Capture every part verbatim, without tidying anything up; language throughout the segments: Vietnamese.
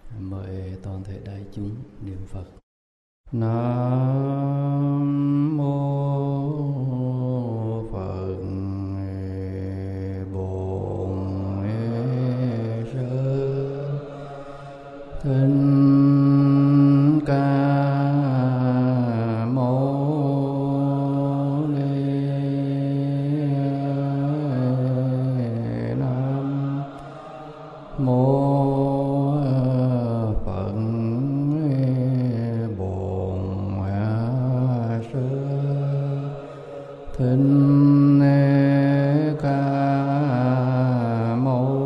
Mời toàn thể đại chúng niệm Phật. Nam mô Phật Bổn Sư Thích Ca Mâu Ni. Nam mô Thích Ca Mâu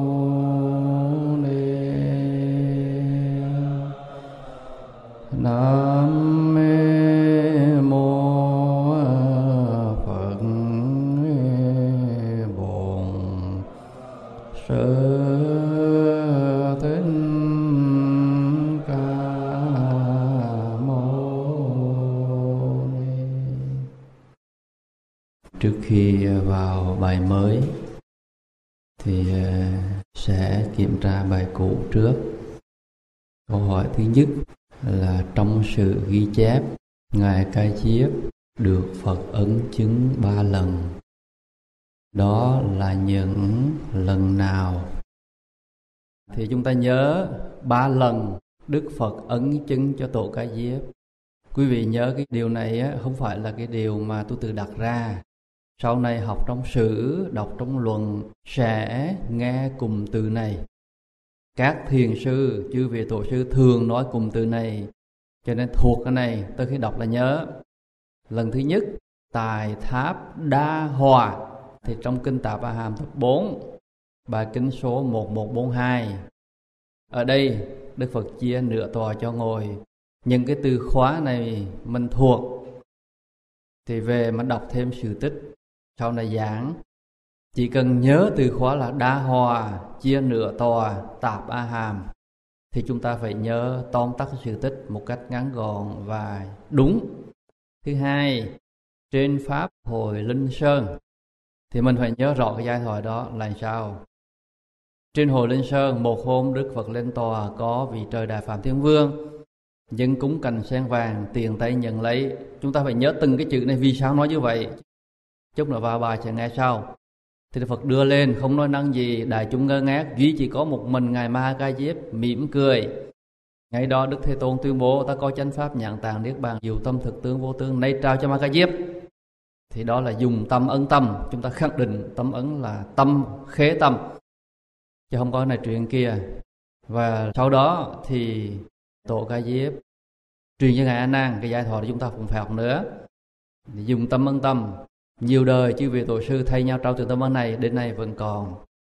Ni. Nam mô Phật Bổn Sư Thích Ca Mâu Ni. Trước khi vào bài mới thì sẽ kiểm tra bài cũ trước. Câu hỏi thứ nhất là trong sự ghi chép Ngài Ca Diếp được Phật ấn chứng ba lần. Đó là những lần nào? Thì chúng ta nhớ ba lần Đức Phật ấn chứng cho Tổ Ca Diếp. Quý vị nhớ cái điều này không phải là cái điều mà tôi tự đặt ra. Sau này học trong sử, đọc trong luận sẽ nghe cụm từ này. Các thiền sư, chư vị tổ sư thường nói cụm từ này, cho nên thuộc cái này tới khi đọc là nhớ. Lần thứ nhất, tại tháp Đa Hòa, thì trong kinh Tạp A Hàm tập bốn, bài kinh số một một bốn hai. Ở đây Đức Phật chia nửa tòa cho ngồi. Những cái từ khóa này mình thuộc thì về mà đọc thêm sự tích sau này giảng. Chỉ cần nhớ từ khóa là Đa Hòa, chia nửa tòa, Tạp A Hàm, thì chúng ta phải nhớ tóm tắt sự tích một cách ngắn gọn và đúng. Thứ hai, trên Pháp Hội Linh Sơn, thì mình phải nhớ rõ cái giai thoại đó là sao. Trên Hội Linh Sơn, một hôm Đức Phật lên tòa, có vị trời Đại Phạm Thiên Vương dâng cúng cành sen vàng, tiền tay nhận lấy. Chúng ta phải nhớ từng cái chữ này vì sao nói như vậy. Chút nữa vào bài sẽ nghe sau. Thì Đức Phật đưa lên không nói năng gì, đại chúng ngơ ngác, duy chỉ có một mình Ngài Ma Ca Diếp mỉm cười. Ngày đó Đức Thế Tôn tuyên bố ta có chánh pháp nhãn tạng niết bàn, diệu tâm thực tướng vô tướng, nay trao cho Ma Ca Diếp. Thì đó là dùng tâm ấn tâm. Chúng ta khẳng định tâm ấn là tâm khế tâm, chứ không có này chuyện kia. Và sau đó thì Tổ Ca Diếp truyền cho Ngài A Nan cái giai thoại chúng ta cũng phải học nữa. Dùng tâm ấn tâm. Nhiều đời chư vị tổ sư thay nhau trao từ tâm ấn này, đến nay vẫn còn.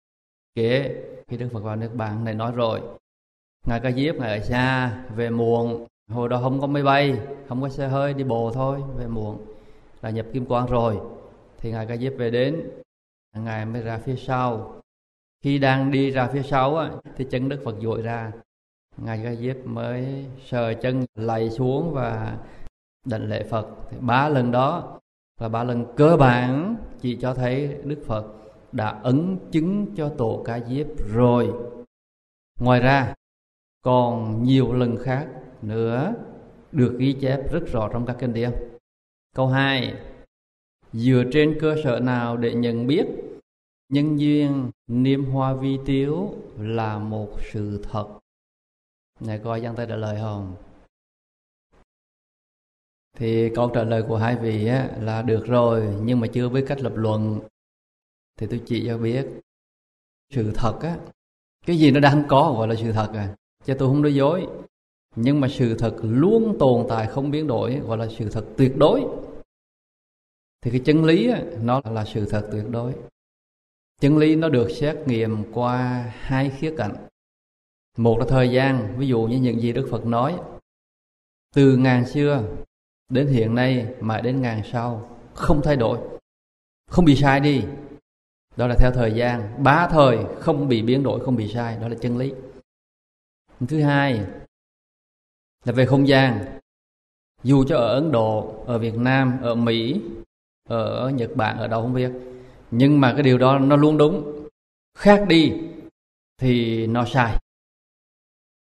Kể khi Đức Phật vào nước bạn này nói rồi, Ngài Ca Diếp Ngài ở xa, về muộn. Hồi đó không có máy bay, không có xe hơi, đi bộ thôi, về muộn. Là nhập Kim Quang rồi. Thì Ngài Ca Diếp về đến, Ngài mới ra phía sau. Khi đang đi ra phía sau á, thì chân Đức Phật duỗi ra. Ngài Ca Diếp mới sờ chân lạy xuống và đảnh lễ Phật. Thì ba lần đó là ba lần cơ bản chỉ cho thấy Đức Phật đã ấn chứng cho Tổ Ca Diếp rồi. Ngoài ra còn nhiều lần khác nữa được ghi chép rất rõ trong các kinh điển. Câu hai, dựa trên cơ sở nào để nhận biết nhân duyên niêm hoa vi tiếu là một sự thật? Này coi giang tay trả lời không? Thì câu trả lời của hai vị á, là được rồi, nhưng mà chưa biết cách lập luận. Thì tôi chỉ cho biết sự thật á, cái gì nó đang có gọi là sự thật à, chứ tôi không nói dối. Nhưng mà sự thật luôn tồn tại không biến đổi gọi là sự thật tuyệt đối. Thì cái chân lý á, nó là sự thật tuyệt đối. Chân lý nó được xét nghiệm qua hai khía cạnh. Một là thời gian, ví dụ như những gì Đức Phật nói từ ngàn xưa đến hiện nay, mãi đến ngàn sau, không thay đổi, không bị sai đi. Đó là theo thời gian, bá thời, không bị biến đổi, không bị sai. Đó là chân lý. Thứ hai là về không gian. Dù cho ở Ấn Độ, ở Việt Nam, ở Mỹ, ở Nhật Bản, ở đâu không biết, nhưng mà cái điều đó nó luôn đúng. Khác đi thì nó sai.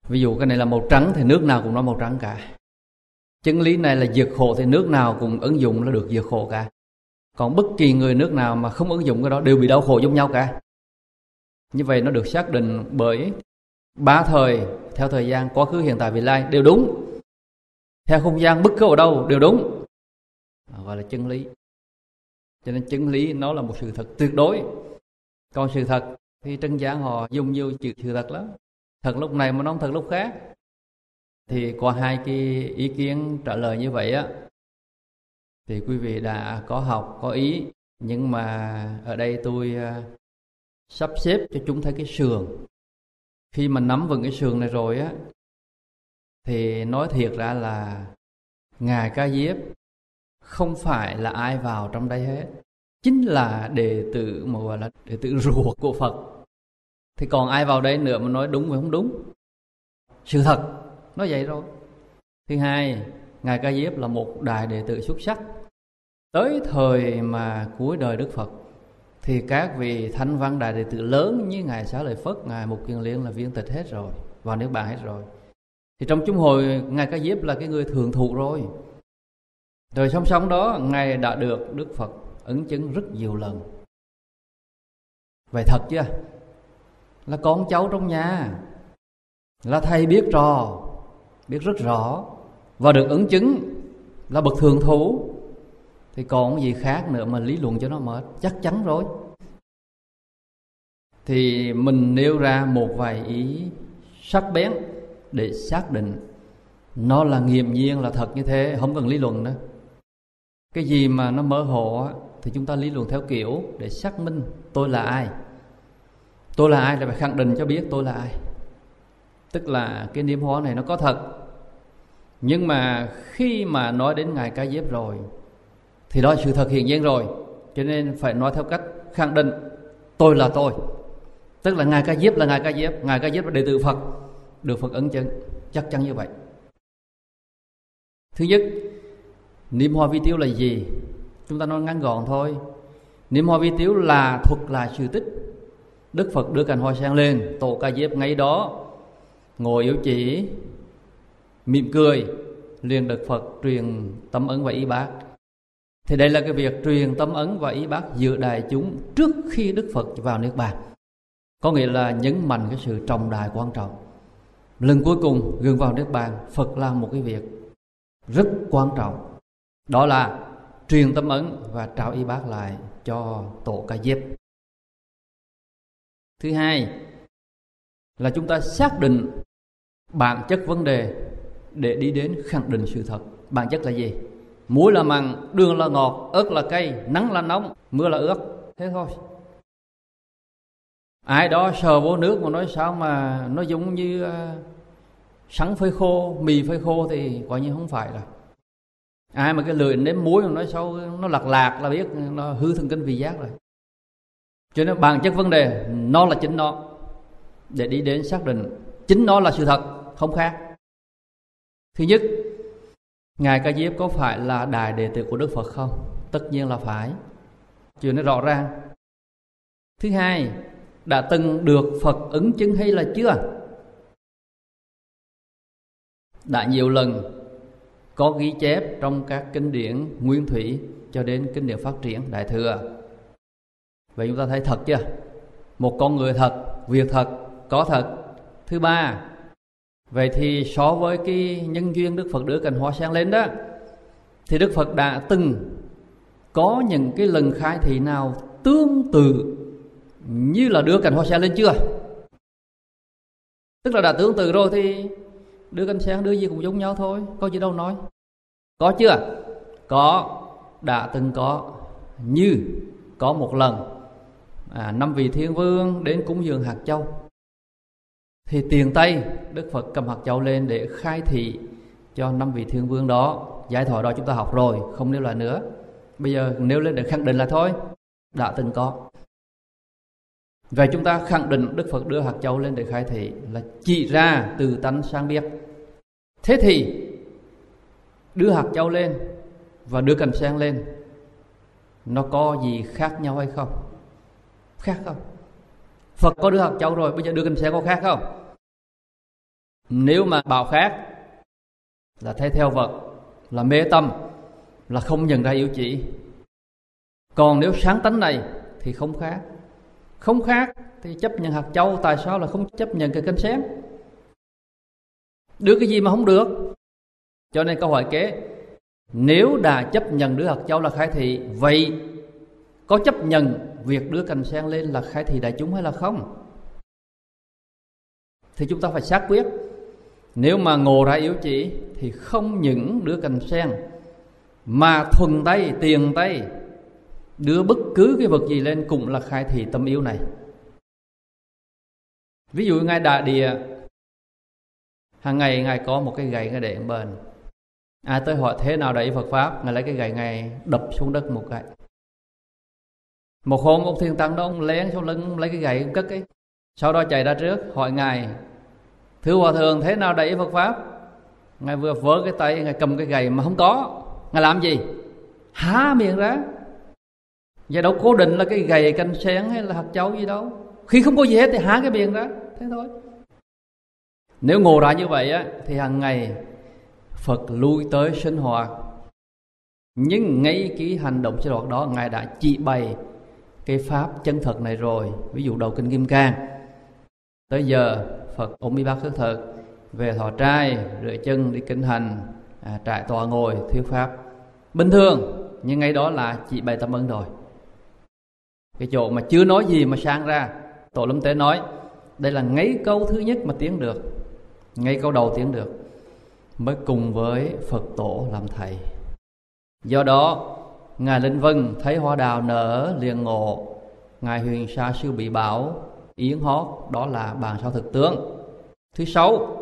Ví dụ cái này là màu trắng thì nước nào cũng nói màu trắng cả. Chân lý này là diệt khổ thì nước nào cũng ứng dụng là được diệt khổ cả. Còn bất kỳ người nước nào mà không ứng dụng cái đó đều bị đau khổ giống nhau cả. Như vậy nó được xác định bởi ba thời, theo thời gian quá khứ, hiện tại, vị lai đều đúng. Theo không gian bất cứ ở đâu đều đúng, gọi là chân lý. Cho nên chân lý nó là một sự thật tuyệt đối. Còn sự thật thì trần gian họ dùng nhiều chữ sự thật lắm. Thật lúc này mà nó không thật lúc khác. Thì qua hai cái ý kiến trả lời như vậy á, thì quý vị đã có học, có ý. Nhưng mà ở đây tôi sắp xếp cho chúng thấy cái sườn. Khi mà nắm vững cái sườn này rồi á, thì nói thiệt ra là Ngài Ca Diếp không phải là ai vào trong đây hết, chính là đệ tử mà gọi là đệ tử ruột của Phật. Thì còn ai vào đây nữa mà nói đúng hay không đúng? Sự thật nó vậy rồi. Thứ hai, Ngài Ca Diếp là một đại đệ tử xuất sắc. Tới thời mà cuối đời Đức Phật thì các vị thanh văn đại đệ tử lớn như Ngài Xá Lợi Phất, Ngài Mục Kiền Liên là viên tịch hết rồi, vào Niết Bàn hết rồi. Thì trong chúng hội, Ngài Ca Diếp là cái người thường thụ rồi. Rồi song song đó, Ngài đã được Đức Phật ứng chứng rất nhiều lần. Vậy thật chứ? Là con cháu trong nhà, là thầy biết trò, biết rất rõ, và được ứng chứng là bậc thường thụ. Thì còn gì khác nữa mà lý luận cho nó mệt, chắc chắn rồi. Thì mình nêu ra một vài ý sắc bén để xác định nó là nghiễm nhiên, là thật như thế, không cần lý luận nữa. Cái gì mà nó mơ hồ thì chúng ta lý luận theo kiểu để xác minh tôi là ai. Tôi là ai là phải khẳng định cho biết tôi là ai. Tức là cái niệm hóa này nó có thật. Nhưng mà khi mà nói đến Ngài Ca Diếp rồi thì đó là sự thật hiện nhiên rồi. Cho nên phải nói theo cách khẳng định tôi là tôi. Tức là Ngài Ca Diếp là Ngài Ca Diếp, Ngài Ca Diếp là đệ tử Phật, được Phật ấn chứng, chắc chắn như vậy. Thứ nhất, niệm hoa vi tiếu là gì? Chúng ta nói ngắn gọn thôi. Niệm hoa vi tiếu là thuật lại sự tích. Đức Phật đưa cành hoa sen lên, tổ Ca Diếp ngay đó ngồi yếu chỉ, mỉm cười, liền được Phật truyền tâm ấn và ý bác. Thì đây là cái việc truyền tâm ấn và ý bác giữa đại chúng trước khi Đức Phật vào Niết Bàn. Có nghĩa là nhấn mạnh cái sự trọng đại quan trọng. Lần cuối cùng gần vào Niết Bàn, Phật làm một cái việc rất quan trọng. Đó là truyền tâm ấn và trao y bác lại cho tổ Ca Diếp. Thứ hai là chúng ta xác định bản chất vấn đề để đi đến khẳng định sự thật. Bản chất là gì? Muối là mặn, đường là ngọt, ớt là cay, nắng là nóng, mưa là ướt. Thế thôi. Ai đó sờ vô nước mà nói sao mà nó giống như uh, sắn phơi khô, mì phơi khô thì quả nhiên không phải rồi. Ai mà cái lưỡi nếm muối mà nói sao nó lạc lạc là biết nó hư thần kinh vị giác rồi. Cho nên bản chất vấn đề nó là chính nó, để đi đến xác định chính nó là sự thật, không khác. Thứ nhất, Ngài Ca Diếp có phải là đại đệ tử của Đức Phật không? Tất nhiên là phải, chuyện nó rõ ràng. Thứ hai, đã từng được Phật ứng chứng hay là chưa? Đã nhiều lần có ghi chép trong các kinh điển nguyên thủy cho đến kinh điển phát triển Đại Thừa. Vậy chúng ta thấy thật chưa? Một con người thật, việc thật, có thật. Thứ ba, vậy thì so với cái nhân duyên Đức Phật đưa cành hoa sen lên đó, thì Đức Phật đã từng có những cái lần khai thị nào tương tự như là đưa cành hoa sen lên chưa? Tức là đã tương tự rồi thì đưa cành sen đưa gì cũng giống nhau thôi, có gì đâu nói. Có chưa? Có, đã từng có. Như có một lần à, năm vị thiên vương đến cúng dường hạt châu, thì tiền Tây Đức Phật cầm hạt châu lên để khai thị cho năm vị thiên vương đó. Giải thoại đó chúng ta học rồi, không nêu lại nữa. Bây giờ nêu lên để khẳng định là thôi, đã từng có. Vậy chúng ta khẳng định Đức Phật đưa hạt châu lên để khai thị là chỉ ra từ tánh sang biết. Thế thì đưa hạt châu lên và đưa cành sen lên, nó có gì khác nhau hay không? Khác không? Phật có đưa hạt châu rồi, bây giờ đưa cành sen có khác không? Nếu mà bào khác là thấy theo vật, là mê tâm, là không nhận ra yếu chỉ. Còn nếu sáng tánh này thì không khác. Không khác thì chấp nhận hạt châu, tại sao là không chấp nhận cái cánh sen? Được cái gì mà không được? Cho nên câu hỏi kế, nếu đã chấp nhận đứa hạt châu là khai thị, vậy có chấp nhận việc đưa cành sen lên là khai thị đại chúng hay là không? Thì chúng ta phải xác quyết. Nếu mà ngộ ra yếu chỉ thì không những đưa cành sen, mà thuần tay, tiền tay đưa bất cứ cái vật gì lên cũng là khai thị tâm yếu này. Ví dụ Ngài Đại Địa, hàng ngày Ngài có một cái gậy Ngài để ở bên. Ai tới hỏi thế nào đẩy Phật Pháp, Ngài lấy cái gậy Ngài đập xuống đất một cái. Một hôm ông Thiên Tăng đó, ông lén sau lưng, ông lấy cái gậy ông cất ấy. Sau đó chạy ra trước hỏi Ngài, thưa Hòa Thượng, thế nào đẩy Phật Pháp? Ngài vừa vớ cái tay, Ngài cầm cái gậy mà không có. Ngài làm gì? Há miệng ra. Và đâu cố định là cái gậy, cành sen hay là hạt châu gì đâu. Khi không có gì hết thì há cái miệng ra, thế thôi. Nếu ngộ ra như vậy á, thì hàng ngày Phật lui tới sinh hoạt. Nhưng ngay cái hành động sinh hoạt đó, Ngài đã chỉ bày cái pháp chân thật này rồi. Ví dụ đầu kinh Kim Cang, tới giờ Phật ôm mi bát khất thực, về thọ trai, rửa chân, đi kinh hành, à, trại tọa ngồi, thuyết pháp bình thường. Nhưng ngay đó là chỉ bày tâm ấn rồi. Cái chỗ mà chưa nói gì mà sang ra, Tổ Lâm Tế nói đây là ngay câu thứ nhất mà tiến được, ngay câu đầu tiến được, mới cùng với Phật Tổ làm thầy. Do đó Ngài Linh Vân thấy hoa đào nở liền ngộ, Ngài Huyền Sa Sư Bị Bảo yến hót, đó là bàn sao thực tướng. Thứ sáu,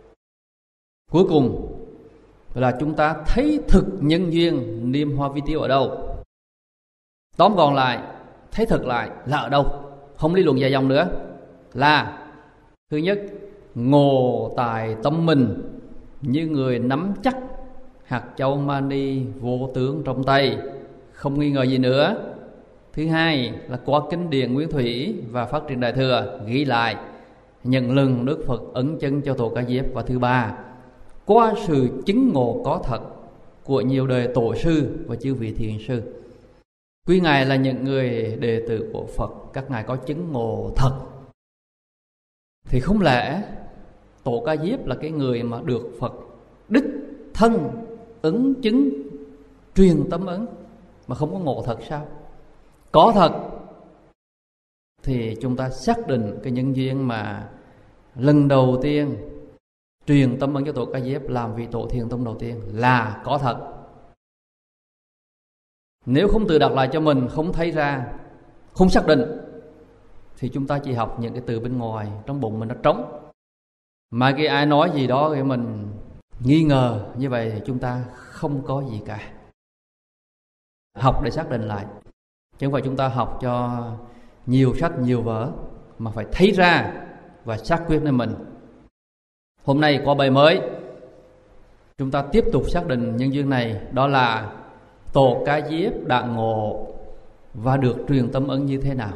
cuối cùng là chúng ta thấy thực nhân duyên niêm hoa vi tiêu ở đâu. Tóm gọn lại, thấy thực lại là ở đâu? Không lý luận dài dòng nữa. Là thứ nhất, ngộ tại tâm mình như người nắm chắc hạt châu mani vô tướng trong tay, không nghi ngờ gì nữa. Thứ hai là qua kinh điển Nguyên Thủy và Phát Triển Đại Thừa ghi lại nhận lần Đức Phật ấn chân cho Tổ Ca Diếp. Và thứ ba, qua sự chứng ngộ có thật của nhiều đời tổ sư và chư vị thiền sư. Quý ngài là những người đệ tử của Phật, các ngài có chứng ngộ thật, thì không lẽ Tổ Ca Diếp là cái người mà được Phật đích thân ứng chứng truyền tâm ấn mà không có ngộ thật sao? Có thật thì chúng ta xác định cái nhân duyên mà lần đầu tiên truyền tâm ấn cho Tổ Ca Diếp làm vị Tổ Thiền Tông đầu tiên là có thật. Nếu không tự đặt lại cho mình, không thấy ra, không xác định, thì chúng ta chỉ học những cái từ bên ngoài, trong bụng mình nó trống. Mà cái ai nói gì đó thì mình nghi ngờ, như vậy thì chúng ta không có gì cả. Học để xác định lại, chứ không phải chúng ta học cho nhiều sách, nhiều vở, mà phải thấy ra và xác quyết lên mình. Hôm nay qua bài mới, chúng ta tiếp tục xác định nhân duyên này, đó là Tổ Ca Diếp đã ngộ và được truyền tâm ấn như thế nào.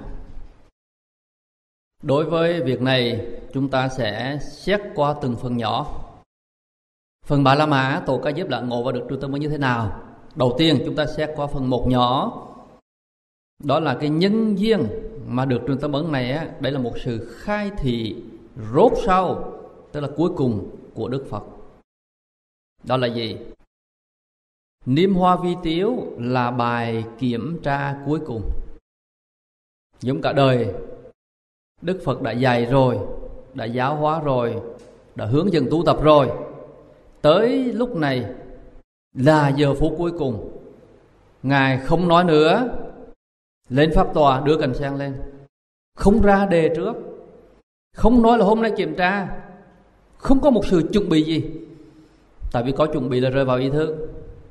Đối với việc này, chúng ta sẽ xét qua từng phần nhỏ. Phần Ba La Mã, Tổ Ca Diếp đã ngộ và được truyền tâm ấn như thế nào. Đầu tiên chúng ta xét qua phần một nhỏ, đó là cái nhân duyên mà được truyền tâm ấn này á, đây là một sự khai thị rốt sau, tức là cuối cùng của Đức Phật. Đó là gì? Niêm hoa vi tiếu là bài kiểm tra cuối cùng. Giống cả đời Đức Phật đã dạy rồi, đã giáo hóa rồi, đã hướng dẫn tu tập rồi. Tới lúc này là giờ phút cuối cùng, Ngài không nói nữa, lên pháp tòa đưa cành sen lên, không ra đề trước, không nói là hôm nay kiểm tra, không có một sự chuẩn bị gì. Tại vì có chuẩn bị là rơi vào ý thức.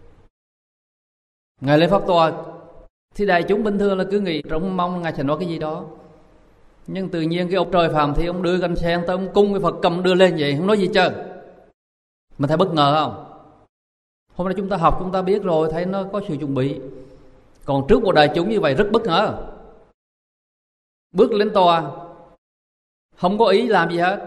Ngài lên pháp tòa thì đại chúng bình thường là cứ nghĩ trông mong Ngài sẽ nói cái gì đó. Nhưng tự nhiên cái ông trời phàm thì ông đưa cành sen tới ông cung với Phật cầm đưa lên vậy, không nói gì trơn. Mà thấy bất ngờ không? Hôm nay chúng ta học chúng ta biết rồi, thấy nó có sự chuẩn bị. Còn trước một đại chúng như vậy rất bất ngờ. Bước lên tòa không có ý làm gì hết,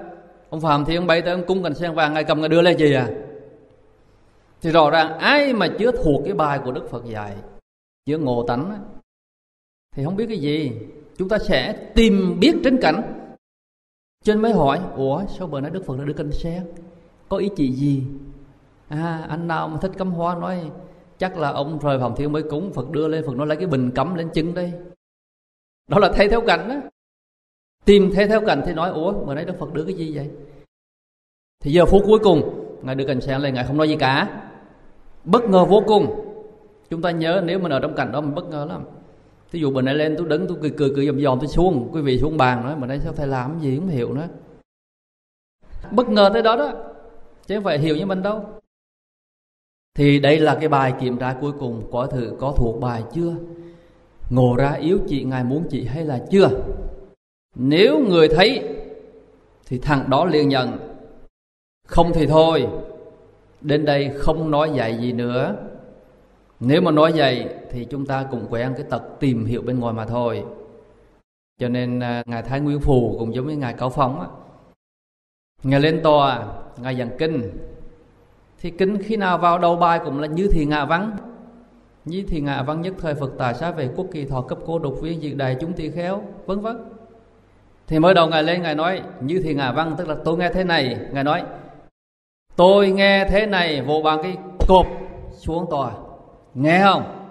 Ông Phạm Thiên bay tới ông cúng cành sen vàng, Ngài cầm Ngài đưa lên gì à? Thì rõ ràng ai mà chưa thuộc cái bài của Đức Phật dạy, chưa ngộ tánh á, thì không biết cái gì. Chúng ta sẽ tìm biết trên cảnh. Cho nên mới hỏi, ủa sao bữa nay Đức Phật đã đưa cành sen, có ý chỉ gì? À, anh nào mà thích cắm hoa nói chắc là ông rời Phạm Thiên mới cúng, Phật đưa lên, Phật nói lấy cái bình cắm lên chân đây. Đó là thay theo cảnh đó. Tìm thay theo cảnh thì nói, ủa bữa nay Đức Phật đưa cái gì vậy? Thì giờ phút cuối cùng Ngài đưa cành sen lên, Ngài không nói gì cả. Bất ngờ vô cùng. Chúng ta nhớ nếu mình ở trong cảnh đó mình bất ngờ lắm. Thí dụ bữa nay lên tôi đứng tôi cười cười cười dòm dòm tôi xuống, quý vị xuống bàn nói bữa nay sao thầy làm cái gì không hiểu nữa. Bất ngờ tới đó đó, chứ không phải hiểu như mình đâu. Thì đây là cái bài kiểm tra cuối cùng, coi thử có thuộc bài chưa, ngộ ra yếu chỉ Ngài muốn chỉ hay là chưa. Nếu người thấy thì thằng đó liền nhận, không thì thôi, đến đây không nói dạy gì nữa. Nếu mà nói dạy thì chúng ta cũng quen cái tật tìm hiểu bên ngoài mà thôi. Cho nên Ngài Thái Nguyên Phù cũng giống như Ngài Cao Phong á, Ngài lên tòa, Ngài giảng kinh, thì kinh khi nào vào đầu bài cũng là như thì ngạ văn. Như thì ngạ văn nhất thời Phật tài xá về quốc kỳ thọ cấp cô độc viên diệt đại chúng tỳ khéo, vân vân. Thì mới đầu Ngài lên Ngài nói như thì ngạ văn, tức là tôi nghe thế này. Ngài nói tôi nghe thế này, vỗ bằng cái cộp xuống tòa. Nghe không?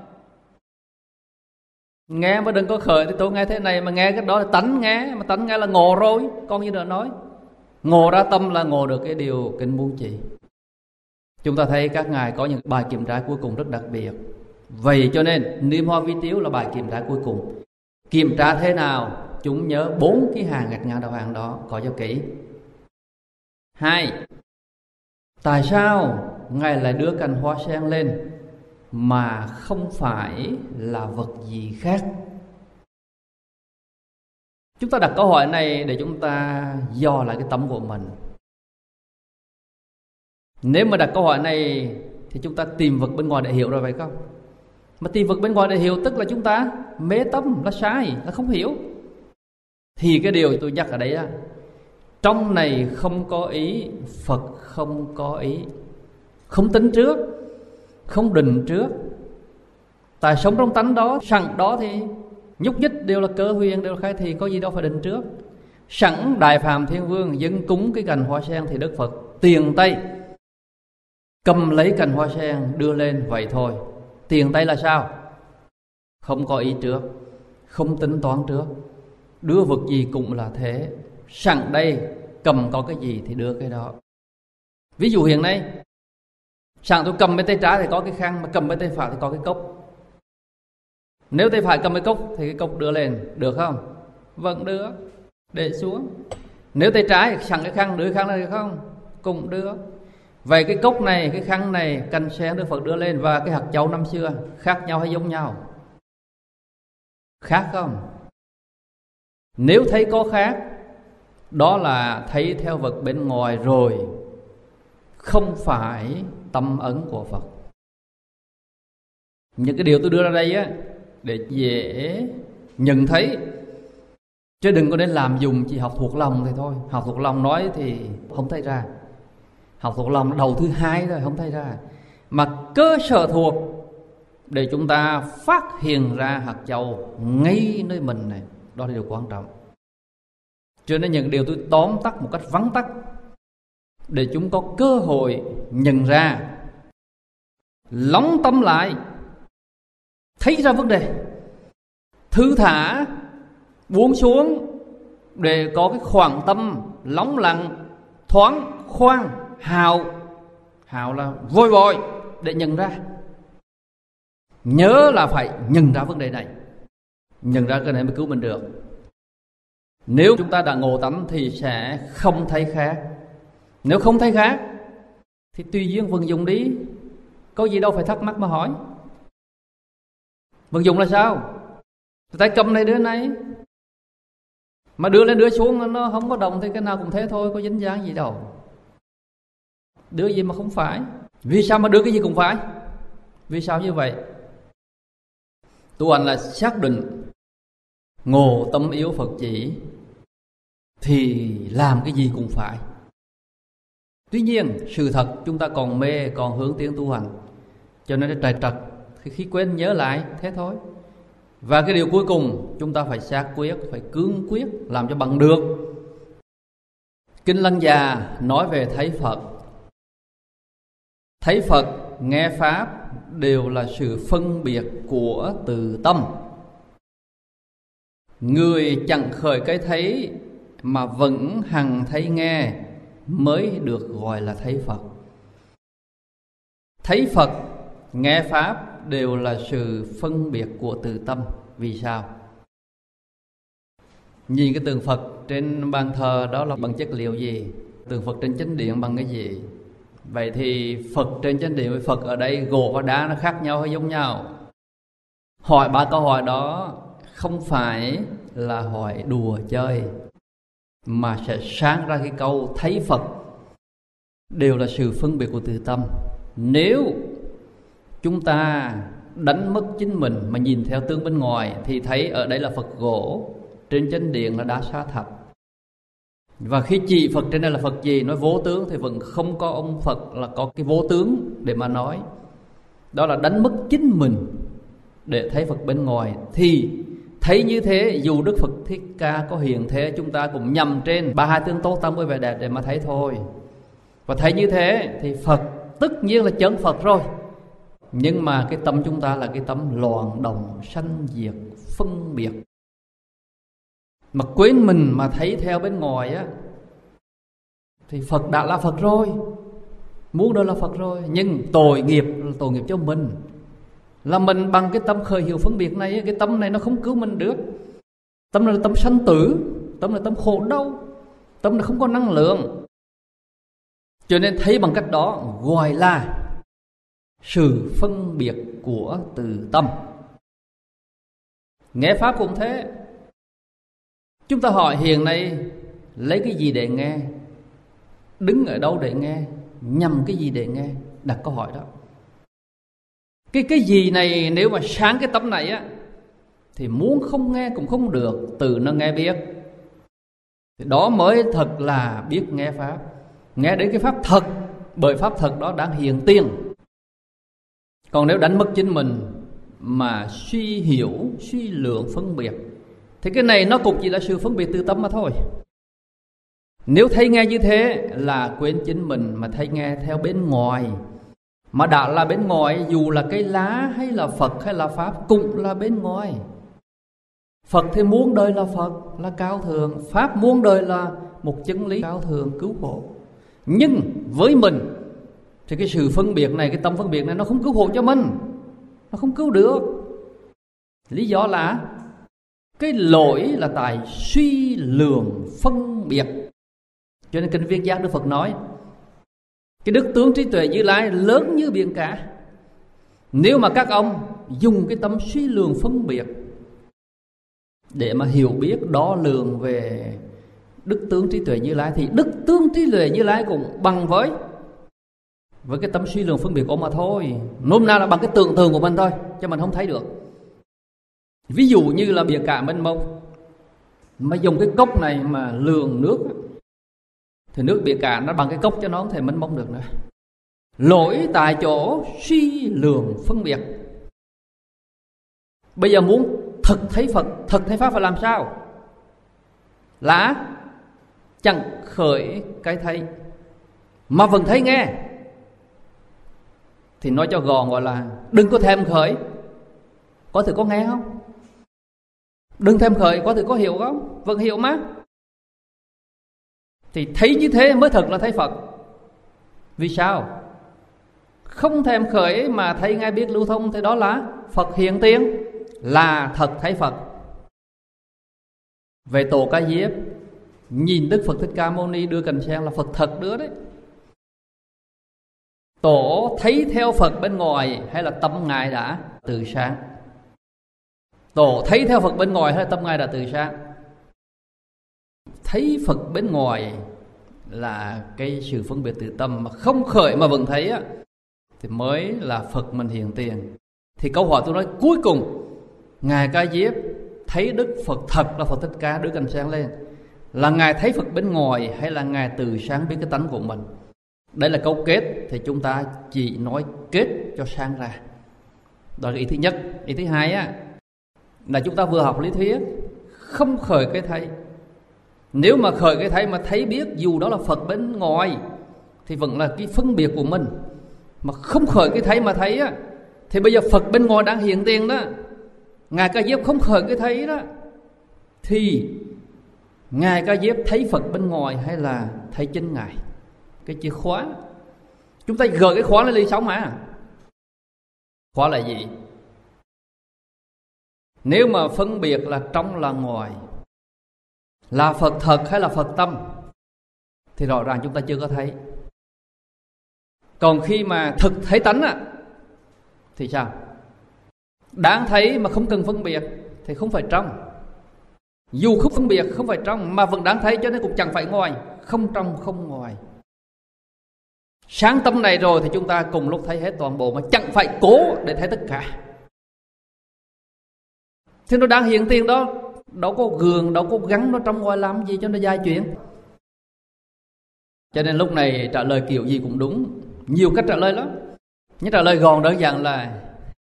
Nghe mà đừng có khởi thì tôi nghe thế này, mà nghe cái đó là tánh nghe, mà tánh nghe là ngộ rồi. Con như đã nói, ngộ ra tâm là ngộ được cái điều kinh muốn chỉ. Chúng ta thấy các ngài có những bài kiểm tra cuối cùng rất đặc biệt. Vậy cho nên niêm hoa vi tiếu là bài kiểm tra cuối cùng. Kiểm tra thế nào? Chúng nhớ bốn cái hàng ngạch ngang đầu hàng đó, có cho kỹ. Hai, tại sao Ngài lại đưa cành hoa sen lên mà không phải là vật gì khác? Chúng ta đặt câu hỏi này để chúng ta dò lại cái tâm của mình. Nếu mà đặt câu hỏi này thì chúng ta tìm vật bên ngoài để hiểu rồi phải không? Mà tìm vật bên ngoài để hiểu tức là chúng ta mê tâm, là sai, là không hiểu. Thì cái điều tôi nhắc ở đây á, trong này không có ý, Phật không có ý, không tính trước, không định trước. Tại sống trong tánh đó, sẵn đó thì nhúc nhích đều là cơ huyền, đều là khai thị, có gì đâu phải định trước. Sẵn Đại Phạm Thiên Vương dâng cúng cái cành hoa sen thì Đức Phật tiền tay cầm lấy cành hoa sen đưa lên vậy thôi. Tiền tay là sao? Không có ý trước, không tính toán trước, đưa vật gì cũng là thế. Sẵn đây cầm có cái gì thì đưa cái đó. Ví dụ hiện nay sẵn tôi cầm bên tay trái thì có cái khăn, mà cầm bên tay phải thì có cái cốc. Nếu tay phải cầm cái cốc thì cái cốc đưa lên, được không? Vẫn được, để xuống. Nếu tay trái sẵn cái khăn, đưa cái khăn này được không? Cũng được. Vậy cái cốc này, cái khăn này, cành sen Đức Phật đưa lên và cái hạt châu năm xưa khác nhau hay giống nhau? Khác không? Nếu thấy có khác, đó là thấy theo vật bên ngoài rồi, không phải tâm ấn của Phật. Những cái điều tôi đưa ra đây á, để dễ nhận thấy, chứ đừng có nên làm dùng chỉ học thuộc lòng thì thôi. Học thuộc lòng nói thì không thấy ra. Học thuộc lòng đầu thứ hai rồi không thấy ra. Mà cơ sở thuộc để chúng ta phát hiện ra hạt châu ngay nơi mình này, đó là điều quan trọng. Cho nên những điều tôi tóm tắt một cách vắn tắt để chúng có cơ hội nhận ra, lóng tâm lại, thấy ra vấn đề, thư thả, buông xuống để có cái khoảng tâm lóng lặng, thoáng, khoan, hào. Hào là vội vội để nhận ra. Nhớ là phải nhận ra vấn đề này, nhận ra cái này mới cứu mình được. Nếu chúng ta đã ngộ tánh thì sẽ không thấy khác. Nếu không thấy khác thì tùy duyên vận dụng đi, có gì đâu phải thắc mắc mà hỏi. Vận dụng là sao? Tay cầm này đứa này, mà đưa lên đưa xuống nó không có động thì cái nào cũng thế thôi, có dính dáng gì đâu. Đưa gì mà không phải? Vì sao mà đưa cái gì cũng phải? Vì sao như vậy? Tu hành là xác định ngộ tâm yếu Phật chỉ thì làm cái gì cũng phải. Tuy nhiên sự thật chúng ta còn mê, còn hướng tiến tu hành, cho nên trầy trật, khi quên nhớ lại thế thôi. Và cái điều cuối cùng chúng ta phải xác quyết, phải cương quyết làm cho bằng được. Kinh Lăng Già nói về thấy Phật. Thấy Phật, nghe Pháp đều là sự phân biệt của từ tâm. Người chẳng khởi cái thấy mà vẫn hằng thấy nghe mới được gọi là thấy Phật. Thấy Phật, nghe Pháp đều là sự phân biệt của từ tâm. Vì sao? Nhìn cái tượng Phật trên bàn thờ đó là bằng chất liệu gì? Tượng Phật trên chánh điện bằng cái gì? Vậy thì Phật trên chánh điện với Phật ở đây, gỗ và đá nó khác nhau hay giống nhau? Hỏi ba câu hỏi đó không phải là hỏi đùa chơi, mà sẽ sáng ra cái câu thấy Phật đều là sự phân biệt của từ tâm. Nếu chúng ta đánh mất chính mình mà nhìn theo tướng bên ngoài thì thấy ở đây là Phật gỗ, trên chánh điện là đá sa thạch. Và khi chỉ Phật trên đây là Phật gì, nói vô tướng, thì vẫn không có ông Phật là có cái vô tướng để mà nói. Đó là đánh mất chính mình để thấy Phật bên ngoài. Thì thấy như thế, dù Đức Phật Thích Ca có hiện thế, chúng ta cũng nhằm trên ba hai tướng tốt tám mươi vẻ đẹp để mà thấy thôi. Và thấy như thế thì Phật tất nhiên là chân Phật rồi. Nhưng mà cái tâm chúng ta là cái tâm loạn động, sanh diệt, phân biệt. Mà quên mình mà thấy theo bên ngoài á, thì Phật đã là Phật rồi, muốn đó là Phật rồi. Nhưng tội nghiệp là tội nghiệp cho mình, là mình bằng cái tâm khởi hiệu phân biệt này. Cái tâm này nó không cứu mình được. Tâm này là tâm sanh tử, tâm là tâm khổ đau, tâm là không có năng lượng. Cho nên thấy bằng cách đó gọi là sự phân biệt của từ tâm. Nghe Pháp cũng thế. Chúng ta hỏi hiện nay lấy cái gì để nghe, đứng ở đâu để nghe, nhằm cái gì để nghe? Đặt câu hỏi đó. Cái cái gì này nếu mà sáng cái tâm này á, thì muốn không nghe cũng không được, từ nó nghe biết. Thì đó mới thật là biết nghe Pháp. Nghe đến cái Pháp thật, bởi Pháp thật đó đang hiện tiền. Còn nếu đánh mất chính mình mà suy hiểu, suy lượng, phân biệt, thì cái này nó cũng chỉ là sự phân biệt từ tâm mà thôi. Nếu thấy nghe như thế là quên chính mình mà thấy nghe theo bên ngoài. Mà đã là bên ngoài, dù là cây lá hay là Phật hay là Pháp cũng là bên ngoài. Phật thì muôn đời là Phật, là cao thượng. Pháp muôn đời là một chân lý cao thượng cứu khổ. Nhưng với mình thì cái sự phân biệt này, cái tâm phân biệt này nó không cứu hộ cho mình, nó không cứu được. Lý do là cái lỗi là tại suy lường phân biệt. Cho nên kinh Viên Giác Đức Phật nói cái đức tướng trí tuệ Như Lai lớn như biển cả. Nếu mà các ông dùng cái tâm suy lường phân biệt để mà hiểu biết đo lường về đức tướng trí tuệ Như Lai, thì đức tướng trí tuệ Như Lai cũng bằng với với cái tâm suy lường phân biệt của mà thôi. Nôm na là bằng cái tưởng tượng của mình thôi, cho mình không thấy được. Ví dụ như là biển cả mênh mông, mà dùng cái cốc này mà lường nước thì nước biển cả nó bằng cái cốc cho nó không thể mênh mông được nữa. Lỗi tại chỗ suy lường phân biệt. Bây giờ muốn thực thấy Phật, thực thấy Pháp phải làm sao? Là chẳng khởi cái thấy mà vẫn thấy nghe. Thì nói cho gọn gọi là đừng có thèm khởi, có thể có nghe không? Đừng thèm khởi, có thể có hiểu không? Vẫn hiểu mà. Thì thấy như thế mới thật là thấy Phật. Vì sao? Không thèm khởi mà thấy nghe biết lưu thông, thì đó là Phật hiện tiền, là thật thấy Phật. Về Tổ Ca Diếp, nhìn Đức Phật Thích Ca Mâu Ni đưa cành sen là Phật thật đưa đấy. Tổ thấy theo Phật bên ngoài hay là tâm Ngài đã từ sáng? Tổ thấy theo Phật bên ngoài hay là tâm Ngài đã từ sáng? Thấy Phật bên ngoài là cái sự phân biệt từ tâm, mà không khởi mà vẫn thấy á, thì mới là Phật mình hiện tiền. Thì câu hỏi tôi nói cuối cùng, Ngài Ca Diếp thấy Đức Phật thật là Phật Thích Ca đưa cành sen lên, là Ngài thấy Phật bên ngoài hay là Ngài từ sáng biết cái tánh của mình? Đây là câu kết, thì chúng ta chỉ nói kết cho sang ra. Đó là ý thứ nhất. Ý thứ hai á, là chúng ta vừa học lý thuyết, không khởi cái thấy. Nếu mà khởi cái thấy mà thấy biết, dù đó là Phật bên ngoài, thì vẫn là cái phân biệt của mình. Mà không khởi cái thấy mà thấy á, thì bây giờ Phật bên ngoài đang hiện tiền đó. Ngài Ca Diếp không khởi cái thấy đó, thì Ngài Ca Diếp thấy Phật bên ngoài hay là thấy chính Ngài? Cái chìa khóa, chúng ta gợi cái khóa lên ly sống mà. Khóa là gì? Nếu mà phân biệt là trong là ngoài, là Phật thật hay là Phật tâm, thì rõ ràng chúng ta chưa có thấy. Còn khi mà thực thấy tánh á, thì sao? Đáng thấy mà không cần phân biệt thì không phải trong. Dù không phân biệt, không phải trong, mà vẫn đáng thấy, cho nên cũng chẳng phải ngoài. Không trong, không ngoài. Sáng tâm này rồi thì chúng ta cùng lúc thấy hết toàn bộ, mà chẳng phải cố để thấy tất cả. Thì nó đang hiện tiền đó, đâu có gường, đâu có gắn nó trong ngoài làm gì cho nó dài chuyện. Cho nên lúc này trả lời kiểu gì cũng đúng. Nhiều cách trả lời lắm. Nhưng trả lời gọn đơn giản là